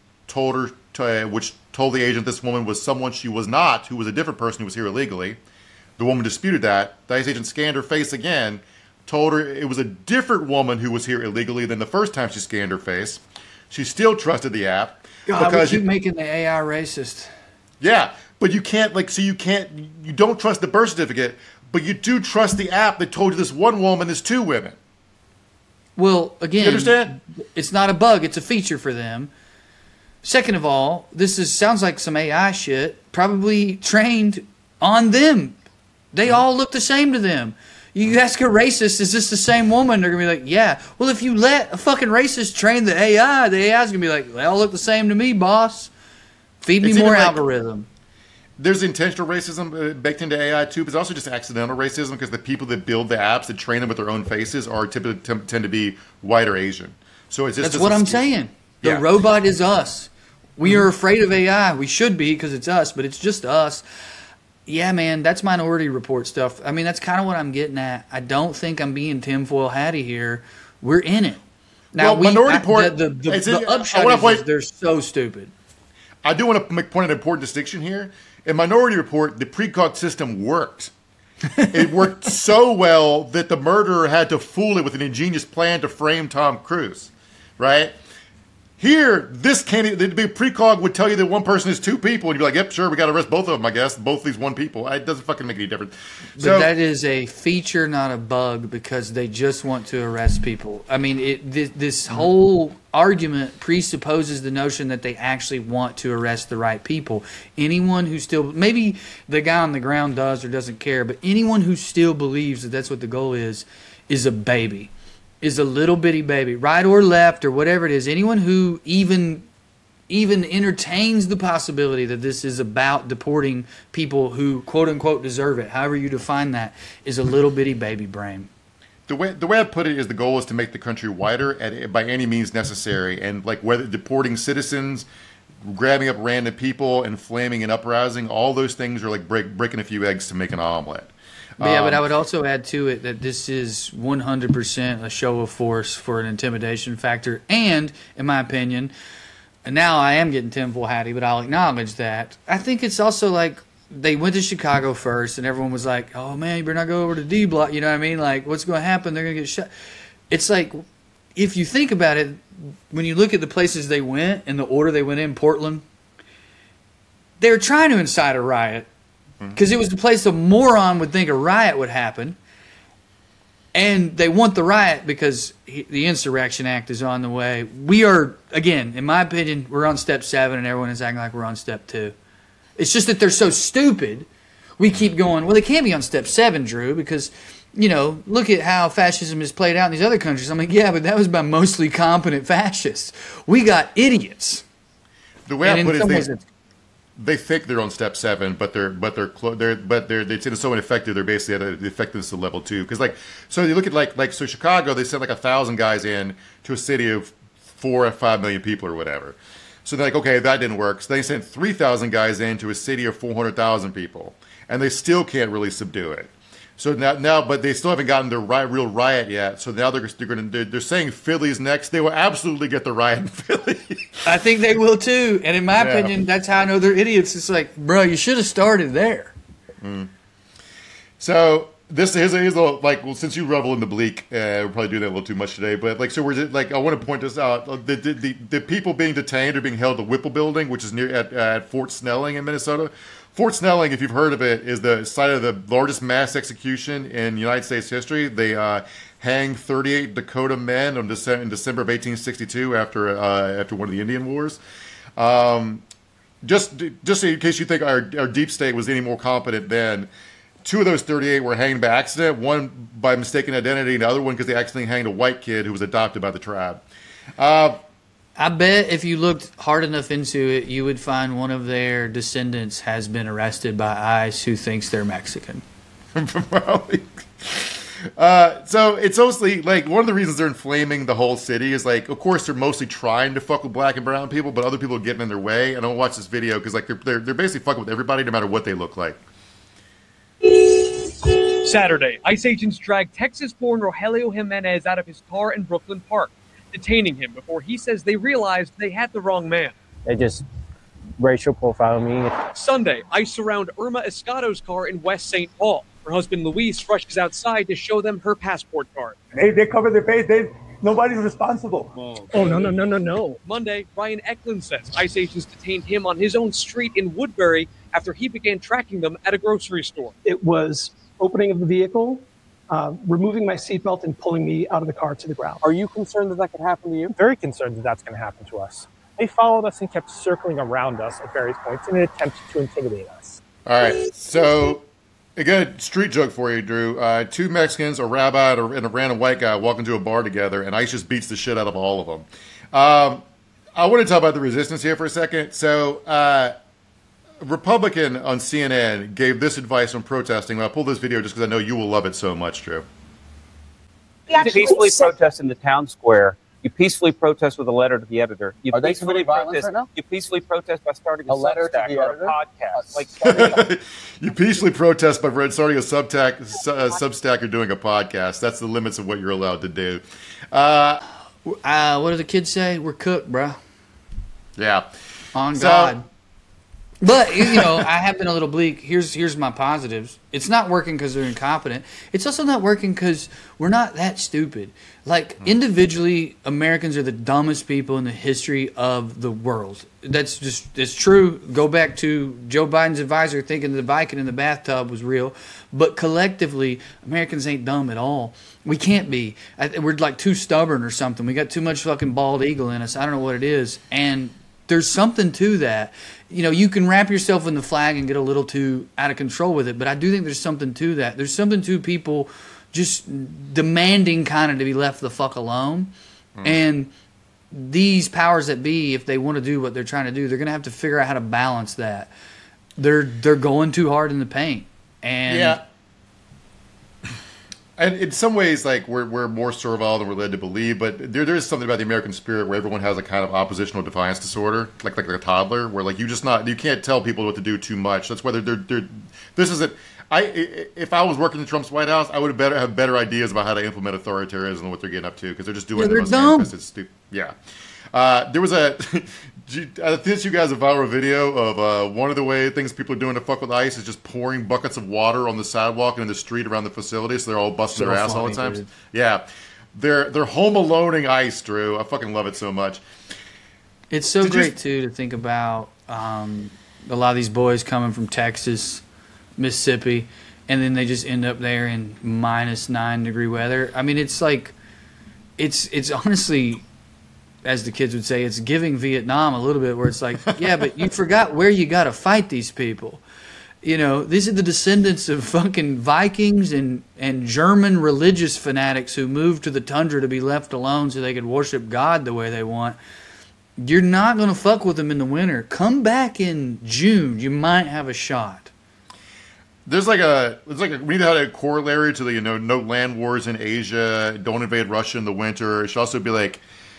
Speaker 1: which told the agent this woman was someone she was not, who was a different person who was here illegally. The woman disputed that. The ICE agent scanned her face again, told her it was a different woman who was here illegally than the first time she scanned her face. She still trusted the app.
Speaker 2: God, because we keep making the AI racist.
Speaker 1: Yeah, but you can't, you don't trust the birth certificate, but you do trust the app that told you this one woman is two women.
Speaker 2: Well, again,
Speaker 1: you understand?
Speaker 2: It's not a bug, it's a feature for them. Second of all, sounds like some AI shit, probably trained on them. They all look the same to them. You ask a racist, is this the same woman? They're going to be like, yeah. Well, if you let a fucking racist train the AI's going to be like, they all look the same to me, boss. Feed me more algorithm.
Speaker 1: There's intentional racism baked into AI, too, but it's also just accidental racism because the people that build the apps that train them with their own faces are typically tend to be white or Asian. So it's just
Speaker 2: That's what I'm saying. The robot is us. We are afraid of AI. We should be because it's us, but it's just us. Yeah, man, that's Minority Report stuff. I mean, that's kind of what I'm getting at. I don't think I'm being tinfoil hatty here. We're in it. Now,
Speaker 1: Minority Report,
Speaker 2: the upshot is they're so stupid.
Speaker 1: I do want to point an important distinction here. In Minority Report, the precog system worked. It worked so well that the murderer had to fool it with an ingenious plan to frame Tom Cruise, right? Here, the precog would tell you that one person is two people, and you'd be like, yep, sure, we got to arrest both of them, I guess. Both these one people. It doesn't fucking make any difference.
Speaker 2: But that is a feature, not a bug, because they just want to arrest people. I mean, this whole argument presupposes the notion that they actually want to arrest the right people. Anyone who still, maybe the guy on the ground does or doesn't care, but anyone who still believes that that's what the goal is a baby. Is a little bitty baby, right or left or whatever it is. Anyone who even entertains the possibility that this is about deporting people who quote unquote deserve it, however you define that, is a little bitty baby brain.
Speaker 1: the way I put it is the goal is to make the country whiter by any means necessary, and like whether deporting citizens, grabbing up random people, and flaming and uprising, all those things are like breaking a few eggs to make an omelet.
Speaker 2: But I would also add to it that this is 100% a show of force for an intimidation factor, and in my opinion, and now I am getting tinfoil hatty, but I'll acknowledge that. I think it's also like they went to Chicago first, and everyone was like, "Oh man, you better not go over to D Block." You know what I mean? Like, what's going to happen? They're going to get shot. It's like, if you think about it, when you look at the places they went and the order they went in, Portland, they were trying to incite a riot because it was the place a moron would think a riot would happen. And they want the riot because the Insurrection Act is on the way. We are, again, in my opinion, we're on step 7, and everyone is acting like we're on step 2. It's just that they're so stupid. We keep going, well, they can't be on step 7, Drew, because, you know, look at how fascism is played out in these other countries. I'm like, yeah, but that was by mostly competent fascists. We got idiots.
Speaker 1: The way I put it is they think they're on step 7, but it's so ineffective. They're basically at the effectiveness of level 2. Because so you look at so Chicago, they sent 1,000 guys in to a city of 4 or 5 million people or whatever. So they're like, okay, that didn't work. So they sent 3,000 guys into a city of 400,000 people, and they still can't really subdue it. So now, but they still haven't gotten their real riot yet. So now they're saying Philly's next. They will absolutely get the riot in Philly.
Speaker 2: I think they will too. And in my opinion, that's how I know they're idiots. It's like, bro, you should have started there.
Speaker 1: So this is a little, well, since you revel in the bleak, we'll probably do that a little too much today. But so we're I want to point this out: the people being detained are being held at the Whipple Building, which is near at Fort Snelling in Minnesota. Fort Snelling, if you've heard of it, is the site of the largest mass execution in United States history. They hanged 38 Dakota men in December of 1862 after one of the Indian Wars. Just in case you think our deep state was any more competent then, 2 of those 38 were hanged by accident, one by mistaken identity, and the other one because they accidentally hanged a white kid who was adopted by the tribe.
Speaker 2: I bet if you looked hard enough into it, you would find one of their descendants has been arrested by ICE who thinks they're Mexican.
Speaker 1: Probably. So it's mostly one of the reasons they're inflaming the whole city is of course they're mostly trying to fuck with black and brown people, but other people are getting in their way. And I'll watch this video because they're basically fucking with everybody no matter what they look like.
Speaker 8: Saturday, ICE agents dragged Texas-born Rogelio Jimenez out of his car in Brooklyn Park, detaining him before he says they realized they had the wrong man.
Speaker 9: They just racial profile me.
Speaker 8: Sunday, ICE surround Irma Escato's car in West St. Paul. Her husband Luis rushes outside to show them her passport card.
Speaker 10: They cover their face. Nobody's responsible.
Speaker 8: Oh, no. Monday, Ryan Eklund says ICE agents detained him on his own street in Woodbury after he began tracking them at a grocery store.
Speaker 11: It was opening of the vehicle, removing my seatbelt and pulling me out of the car to the ground.
Speaker 9: Are you concerned that could happen to you?
Speaker 11: Very concerned that that's going to happen to us. They followed us and kept circling around us at various points in an attempt to intimidate us.
Speaker 1: All right, so again, street joke for you, Drew. 2 Mexicans, a rabbi, and a random white guy walk into a bar together, and ICE just beats the shit out of all of them. I want to talk about the resistance here for a second. So, Republican on CNN gave this advice on protesting. I'll pull this video just because I know you will love it so much, Drew.
Speaker 9: You peacefully protest in the town square. You peacefully protest with a letter to the editor. Are they committing violence right now? You peacefully protest by starting a letter to the editor? A podcast.
Speaker 1: You peacefully protest by starting a Substack or doing a podcast. That's the limits of what you're allowed to do.
Speaker 2: What do the kids say? We're cooked, bro.
Speaker 1: Yeah.
Speaker 2: On God. But, I have been a little bleak. Here's my positives. It's not working because they're incompetent. It's also not working because we're not that stupid. Individually, Americans are the dumbest people in the history of the world. It's true. Go back to Joe Biden's advisor thinking the Viking in the bathtub was real. But collectively, Americans ain't dumb at all. We can't be. We're too stubborn or something. We got too much fucking bald eagle in us. I don't know what it is. And there's something to that. You can wrap yourself in the flag and get a little too out of control with it, but I do think there's something to that. There's something to people just demanding kind of to be left the fuck alone. And these powers that be, if they want to do what they're trying to do, they're going to have to figure out how to balance that. They're going too hard in the paint. And
Speaker 1: yeah. And in some ways, like we're more servile than we're led to believe, but there is something about the American spirit where everyone has a kind of oppositional defiance disorder, like a toddler, where like you can't tell people what to do too much. That's whether they're this isn't. If I was working in Trump's White House, I would have better ideas about how to implement authoritarianism and what they're getting up to, because they're just doing the most ham-fisted stupid. Yeah. There was I think you guys a viral video of one of the things people are doing to fuck with ICE is just pouring buckets of water on the sidewalk and in the street around the facility, so they're all busting their ass all the time. Yeah, they're home aloneing ICE, Drew. I fucking love it so much.
Speaker 2: It's so great too to think about a lot of these boys coming from Texas, Mississippi, and then they just end up there in -9 degree weather. I mean, it's like it's honestly, as the kids would say, it's giving Vietnam a little bit, where it's like, yeah, but you forgot where you got to fight these people. You know, these are the descendants of fucking Vikings and German religious fanatics who moved to the tundra to be left alone so they could worship God the way they want. You're not going to fuck with them in the winter. Come back in June. You might have a shot.
Speaker 1: It's like we need to have a corollary to the, no land wars in Asia, don't invade Russia in the winter. It should also be like,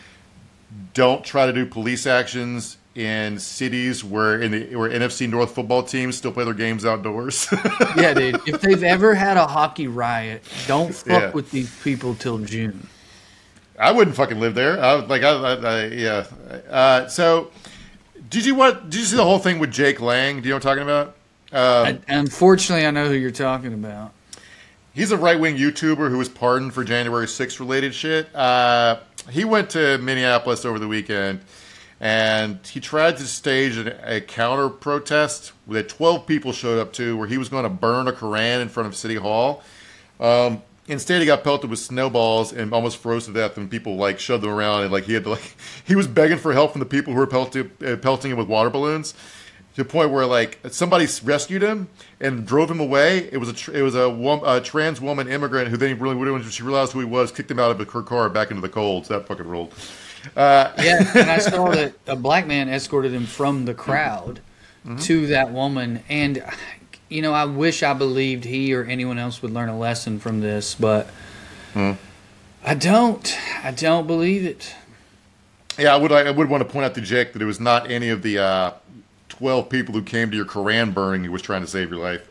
Speaker 1: don't try to do police actions in cities where NFC North football teams still play their games outdoors.
Speaker 2: Yeah, dude. If they've ever had a hockey riot, don't fuck with these people till June.
Speaker 1: I wouldn't fucking live there. Yeah. So, did you see the whole thing with Jake Lang? Do you know what I'm talking about?
Speaker 2: Unfortunately, I know who you're talking about.
Speaker 1: He's a right-wing YouTuber who was pardoned for January 6th related shit. He went to Minneapolis over the weekend, and he tried to stage a counter-protest that 12 people showed up to, where he was going to burn a Koran in front of City Hall. Instead, he got pelted with snowballs and almost froze to death, and people shoved him around, and he was begging for help from the people who were pelting him with water balloons. To the point where somebody rescued him and drove him away. It was a trans woman immigrant who then when she realized who he was, kicked him out of her car back into the cold. So that fucking ruled.
Speaker 2: Yeah, and I saw that a black man escorted him from the crowd to that woman. And I wish I believed he or anyone else would learn a lesson from this, but I don't. I don't believe it.
Speaker 1: Yeah, I would want to point out to Jake that it was not any of the 12 people who came to your Koran burning who was trying to save your life.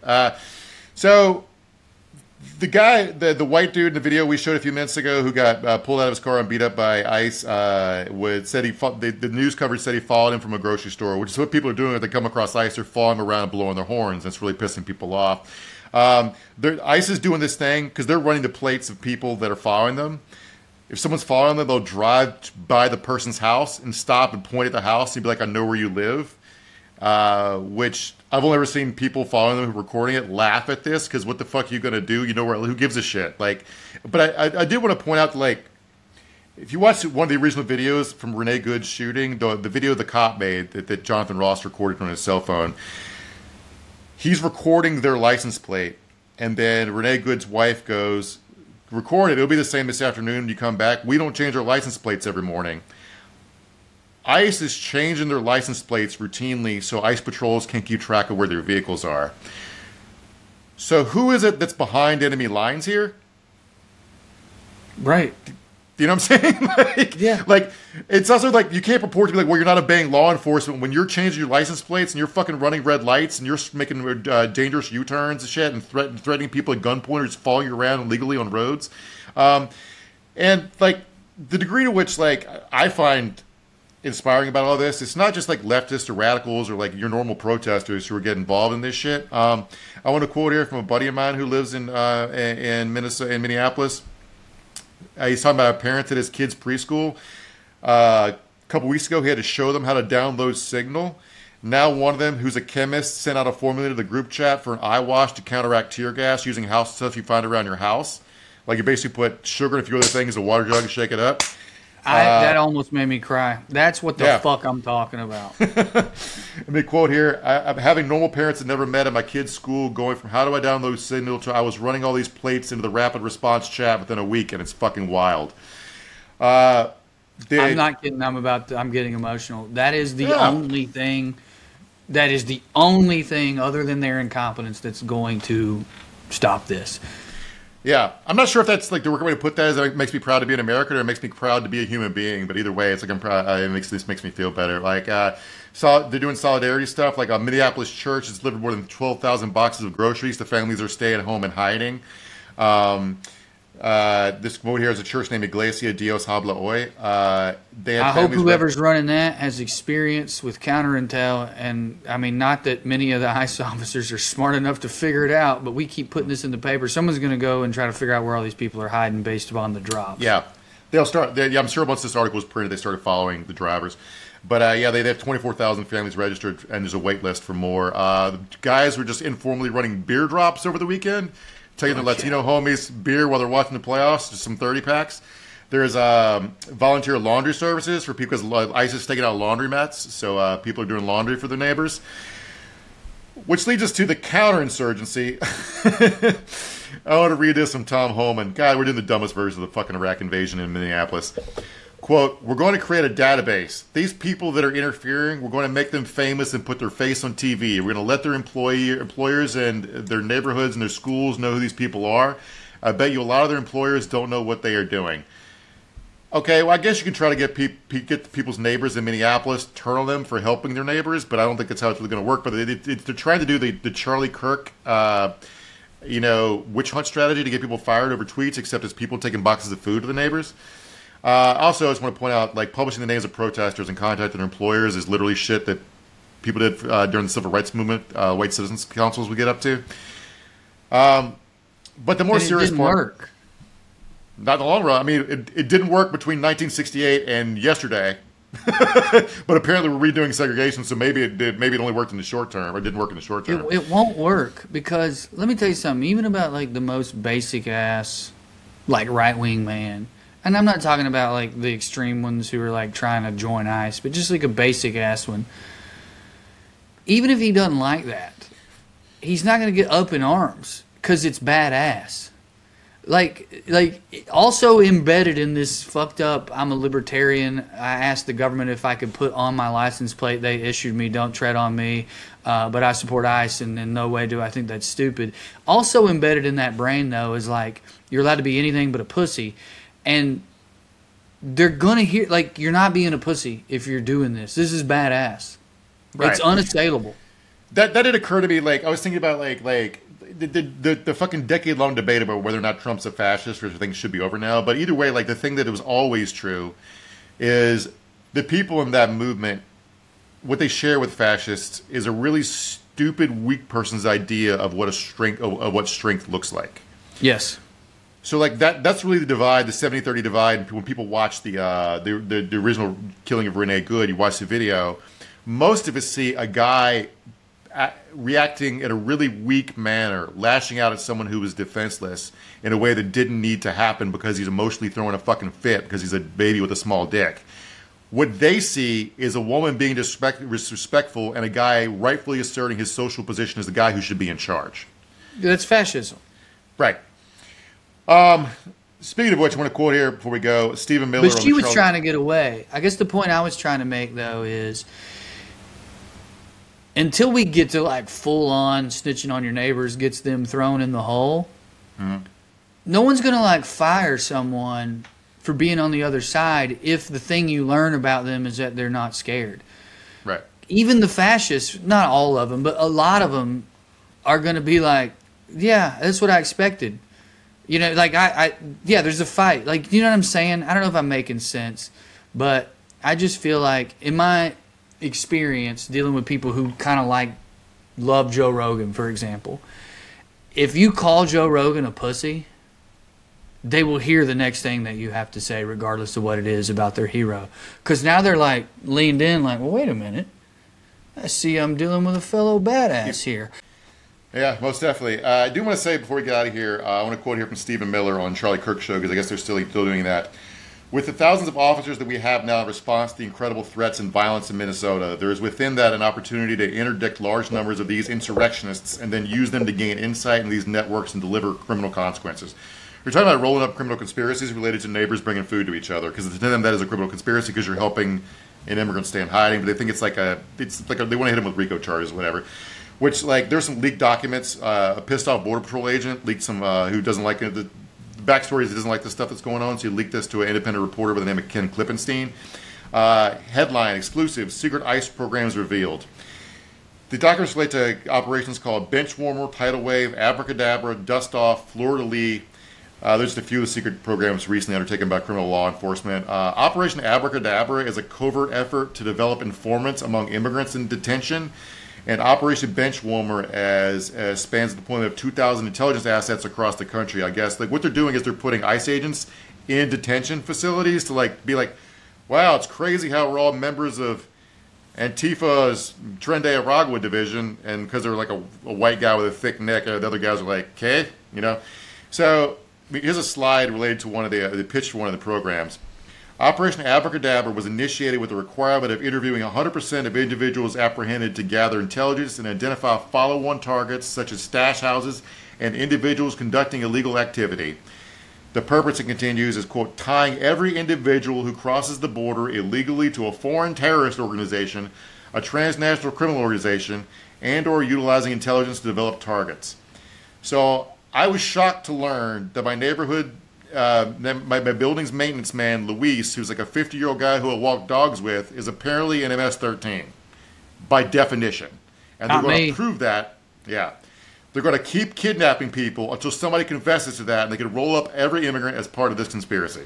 Speaker 1: So the guy, the white dude in the video we showed a few minutes ago who got pulled out of his car and beat up by ICE, said the news coverage said he followed him from a grocery store, which is what people are doing if they come across ICE. They're following him around and blowing their horns. That's really pissing people off. ICE is doing this thing because they're running the plates of people that are following them. If someone's following them, they'll drive by the person's house and stop and point at the house and be like, I know where you live. Which I've only ever seen people following them who are recording it laugh at this, because what the fuck are you going to do? Who gives a shit? But I did want to point out, if you watch one of the original videos from Renee Good's shooting, the video the cop made that Jonathan Ross recorded on his cell phone, he's recording their license plate, and then Renee Good's wife goes, record it. It'll be the same this afternoon when you come back. We don't change our license plates every morning. ICE is changing their license plates routinely so ICE patrols can keep track of where their vehicles are. So who is it that's behind enemy lines here?
Speaker 2: Right.
Speaker 1: You know what I'm saying?
Speaker 2: Yeah.
Speaker 1: It's also you can't purport to be well, you're not obeying law enforcement when you're changing your license plates and you're fucking running red lights and you're making dangerous U-turns and shit and threatening people at gunpoint or just following you around illegally on roads. And the degree to which I find inspiring about all this, it's not just leftists or radicals or your normal protesters who are getting involved in this shit. I want to quote here from a buddy of mine who lives in Minneapolis. He's talking about a parent at his kid's preschool. A couple weeks ago, he had to show them how to download Signal. Now one of them, who's a chemist, sent out a formula to the group chat for an eye wash to counteract tear gas using house stuff you find around your house. You basically put sugar in a few other things, a water jug, and shake it up.
Speaker 2: That almost made me cry. That's what the fuck I'm talking about.
Speaker 1: Let me quote here. I'm having normal parents that never met at my kid's school going from how do I download Signal to I was running all these plates into the rapid response chat within a week, and it's fucking wild. I'm
Speaker 2: not kidding. I'm getting emotional. That is the only thing. That is the only thing other than their incompetence that's going to stop this.
Speaker 1: Yeah, I'm not sure if that's like the right way to put that. Is that it makes me proud to be an American, or it makes me proud to be a human being. But either way, it's like I'm proud. This makes me feel better. Like, so they're doing solidarity stuff. Like a Minneapolis church has delivered more than 12,000 boxes of groceries to families that are staying at home and hiding. This quote here is a church named Iglesia Dios Habla Hoy.
Speaker 2: I hope whoever's running that has experience with counterintel, and I mean, not that many of the ICE officers are smart enough to figure it out, but we keep putting this in the paper. Someone's going to go and try to figure out where all these people are hiding based upon the drops.
Speaker 1: Yeah, they'll start. I'm sure once this article was printed, they started following the drivers. But yeah, they have 24,000 families registered, and there's a wait list for more. The guys were just informally running beer drops over the weekend, taking their Latino homies beer while they're watching the playoffs, just some 30 packs. There's volunteer laundry services for people, because ICE is taking out laundry mats, so people are doing laundry for their neighbors. Which leads us to the counterinsurgency. I want to read this from Tom Holman. God, we're doing the dumbest version of the fucking Iraq invasion in Minneapolis. Quote, we're going to create a database. These people that are interfering, we're going to make them famous and put their face on TV. We're going to let their employers and their neighborhoods and their schools know who these people are. I bet you a lot of their employers don't know what they are doing. Okay, well, I guess you can try to get people's neighbors in Minneapolis, turn on them for helping their neighbors, but I don't think that's how it's really going to work. But they're trying to do the Charlie Kirk, witch hunt strategy to get people fired over tweets, except it's people taking boxes of food to the neighbors. Also, I just want to point out, like, publishing the names of protesters and contacting their employers is literally shit that people did during the civil rights movement, white citizens councils would get up to. But the more serious part, work. Not in the long run. I mean, it didn't work between 1968 and yesterday. But apparently we're redoing segregation, so maybe it did. Maybe it only worked in the short term, or didn't work in the short term.
Speaker 2: It won't work, because let me tell you something. Even about like the most basic ass, like, right wing man. And I'm not talking about, like, the extreme ones who are, like, trying to join ICE, but just, like, a basic-ass one. Even if he doesn't like that, he's not going to get up in arms because it's badass. Like, also embedded in this fucked up, I'm a libertarian, I asked the government if I could put on my license plate they issued me, don't tread on me, but I support ICE, and in no way do I think that's stupid. Also embedded in that brain, though, is, like, you're allowed to be anything but a pussy. And they're going to hear, like, you're not being a pussy if you're doing this. This is badass. Right. It's unassailable.
Speaker 1: That did occur to me. Like, I was thinking about, like the fucking decade-long debate about whether or not Trump's a fascist, or things should be over now. But either way, like, the thing that was always true is the people in that movement, what they share with fascists is a really stupid, weak person's idea of what strength looks like.
Speaker 2: Yes.
Speaker 1: So, like, that's really the divide, the 70-30 divide. When people watch the original killing of Renee Good, you watch the video, most of us see a guy reacting in a really weak manner, lashing out at someone who was defenseless in a way that didn't need to happen because he's emotionally throwing a fucking fit because he's a baby with a small dick. What they see is a woman being disrespectful and a guy rightfully asserting his social position as the guy who should be in charge.
Speaker 2: That's fascism.
Speaker 1: Right. Speaking of which, I want to quote here before we go, Stephen Miller.
Speaker 2: But she was trying to get away. I guess the point I was trying to make, though, is until we get to, like, full-on snitching on your neighbors gets them thrown in the hole, no one's going to, like, fire someone for being on the other side if the thing you learn about them is that they're not scared.
Speaker 1: Right.
Speaker 2: Even the fascists, not all of them, but a lot of them are going to be like, yeah, that's what I expected. You know, like, yeah, there's a fight. Like, you know what I'm saying? I don't know if I'm making sense, but I just feel like, in my experience, dealing with people who kind of, like, love Joe Rogan, for example, if you call Joe Rogan a pussy, they will hear the next thing that you have to say, regardless of what it is about their hero. Because now they're, like, leaned in, like, well, wait a minute. I see I'm dealing with a fellow badass here.
Speaker 1: Yeah, most definitely. I do want to say, before we get out of here, I want to quote here from Stephen Miller on Charlie Kirk's show, because I guess they're still doing that. With the thousands of officers that we have now in response to the incredible threats and violence in Minnesota, there is within that an opportunity to interdict large numbers of these insurrectionists and then use them to gain insight into these networks and deliver criminal consequences. We're talking about rolling up criminal conspiracies related to neighbors bringing food to each other, because to them that is a criminal conspiracy because you're helping an immigrant stay in hiding, but they think it's like they want to hit them with RICO charges or whatever. which, like, there's some leaked documents. A pissed off Border Patrol agent leaked some, who doesn't like the backstory is he doesn't like the stuff that's going on, so he leaked this to an independent reporter by the name of Ken Klippenstein. Headline, exclusive, secret ICE programs revealed. The documents relate to operations called Benchwarmer, Tidal Wave, Abracadabra, Dust Off, Fleur-de-Lis. There's a few of the secret programs recently undertaken by criminal law enforcement. Operation Abracadabra is a covert effort to develop informants among immigrants in detention. And Operation Benchwarmer as spans the deployment of 2,000 intelligence assets across the country. I guess like what they're doing is they're putting ICE agents in detention facilities to like be like, wow, it's crazy how we're all members of Antifa's Tren de Aragua division, and because they're like a white guy with a thick neck, the other guys are like, okay, you know. So here's a slide related to one of the pitch for one of the programs. Operation Abracadabra was initiated with the requirement of interviewing 100% of individuals apprehended to gather intelligence and identify follow-on targets such as stash houses and individuals conducting illegal activity. The purpose, it continues, is, quote, tying every individual who crosses the border illegally to a foreign terrorist organization, a transnational criminal organization, and or utilizing intelligence to develop targets. So I was shocked to learn that my neighborhood, my building's maintenance man, Luis, who's like a 50-year-old guy who I walk dogs with, is apparently an MS-13 by definition. And they're going to prove that, yeah. They're going to keep kidnapping people until somebody confesses to that, and they can roll up every immigrant as part of this conspiracy.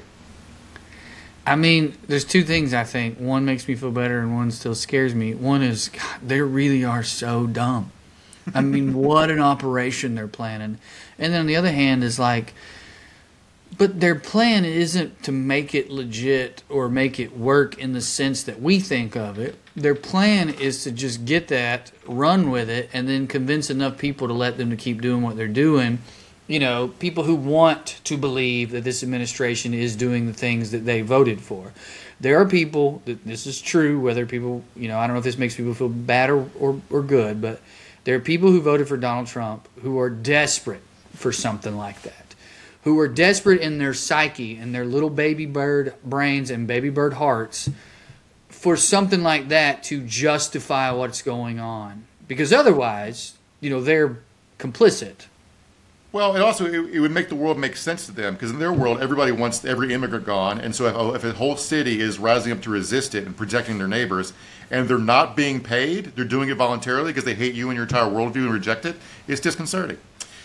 Speaker 2: I mean, there's two things I think. One makes me feel better, and one still scares me. One is, God, they really are so dumb. I mean, what an operation they're planning. And then on the other hand is like, but their plan isn't to make it legit or make it work in the sense that we think of it. Their plan is to just get that, run with it, and then convince enough people to let them to keep doing what they're doing. You know, people who want to believe that this administration is doing the things that they voted for. There are people, this is true, whether people, you know, I don't know if this makes people feel bad or good, but there are people who voted for Donald Trump who are desperate for something like that, who are desperate in their psyche and their little baby bird brains and baby bird hearts for something like that to justify what's going on. Because otherwise, you know, they're complicit.
Speaker 1: Well, it also it would make the world make sense to them, because in their world, everybody wants every immigrant gone, and so if a whole city is rising up to resist it and protecting their neighbors, and they're not being paid, they're doing it voluntarily because they hate you and your entire worldview and reject it, it's disconcerting.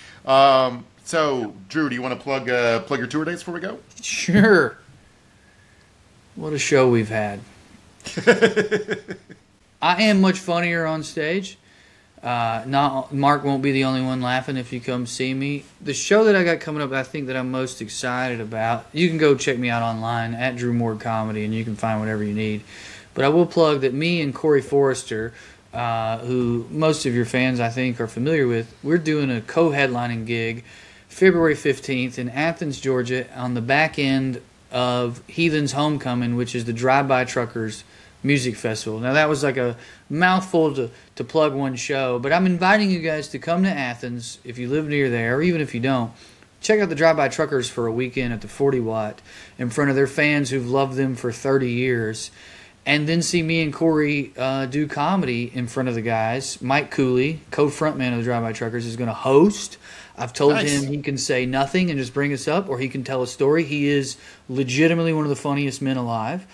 Speaker 1: So, Drew, do you want to plug your tour dates before we go?
Speaker 2: Sure. What a show we've had. I am much funnier on stage. Mark won't be the only one laughing if you come see me. The show that I got coming up, I think that I'm most excited about, you can go check me out online at Drew Morg Comedy, and you can find whatever you need. But I will plug that me and Corey Forrester, who most of your fans, I think, are familiar with, we're doing a co-headlining gig February 15th in Athens, Georgia, on the back end of Heathen's Homecoming, which is the Drive-By Truckers Music Festival. Now, that was like a mouthful to plug one show, but I'm inviting you guys to come to Athens if you live near there, or even if you don't. Check out the Drive-By Truckers for a weekend at the 40 Watt in front of their fans who've loved them for 30 years. And then see me and Corey do comedy in front of the guys. Mike Cooley, co-frontman of the Drive-By Truckers, is going to host. I've told him he can say nothing and just bring us up, or he can tell a story. He is legitimately one of the funniest men alive.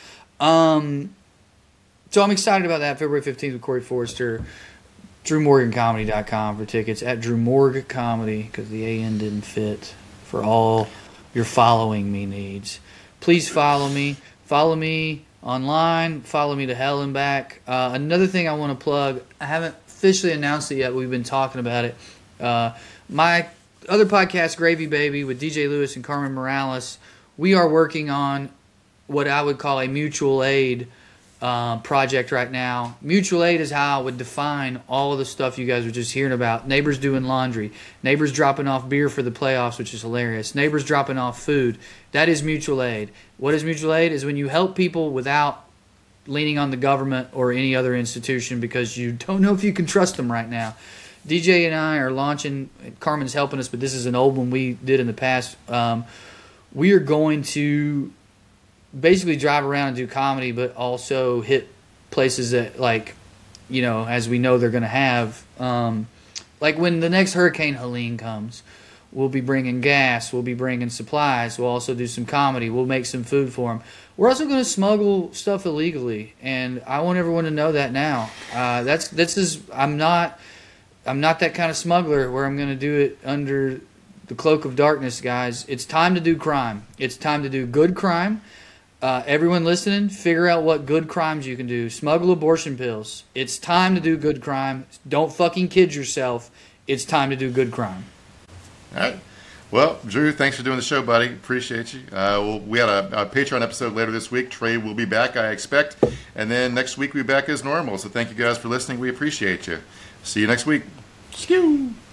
Speaker 2: So I'm excited about that. February 15th with Corey Forrester. DrewMorganComedy.com for tickets. At Drew Morg Comedy, because the AN didn't fit, for all your following me needs. Please follow me. Follow me online. Follow me to hell and back. Another thing I want to plug, I haven't officially announced it yet. We've been talking about it. My other podcast, Gravy Baby, with DJ Lewis and Carmen Morales, we are working on what I would call a mutual aid project right now. Mutual aid is how I would define all of the stuff you guys were just hearing about. Neighbors doing laundry. Neighbors dropping off beer for the playoffs, which is hilarious. Neighbors dropping off food. That is mutual aid. What is mutual aid? Is when you help people without leaning on the government or any other institution because you don't know if you can trust them right now. DJ and I are launching, Carmen's helping us, but this is an old one we did in the past. We are going to basically drive around and do comedy, but also hit places that, like, as we know they're going to have. Like when the next Hurricane Helene comes, we'll be bringing gas, we'll be bringing supplies, we'll also do some comedy, we'll make some food for them. We're also going to smuggle stuff illegally, and I want everyone to know that now. I'm not that kind of smuggler where I'm going to do it under the cloak of darkness, guys. It's time to do crime. It's time to do good crime. Everyone listening, figure out what good crimes you can do. Smuggle abortion pills. It's time to do good crime. Don't fucking kid yourself. It's time to do good crime.
Speaker 1: All right. Well, Drew, thanks for doing the show, buddy. Appreciate you. We had a Patreon episode later this week. Trey will be back, I expect. And then next week we'll be back as normal. So thank you guys for listening. We appreciate you. See you next week.
Speaker 5: Skew.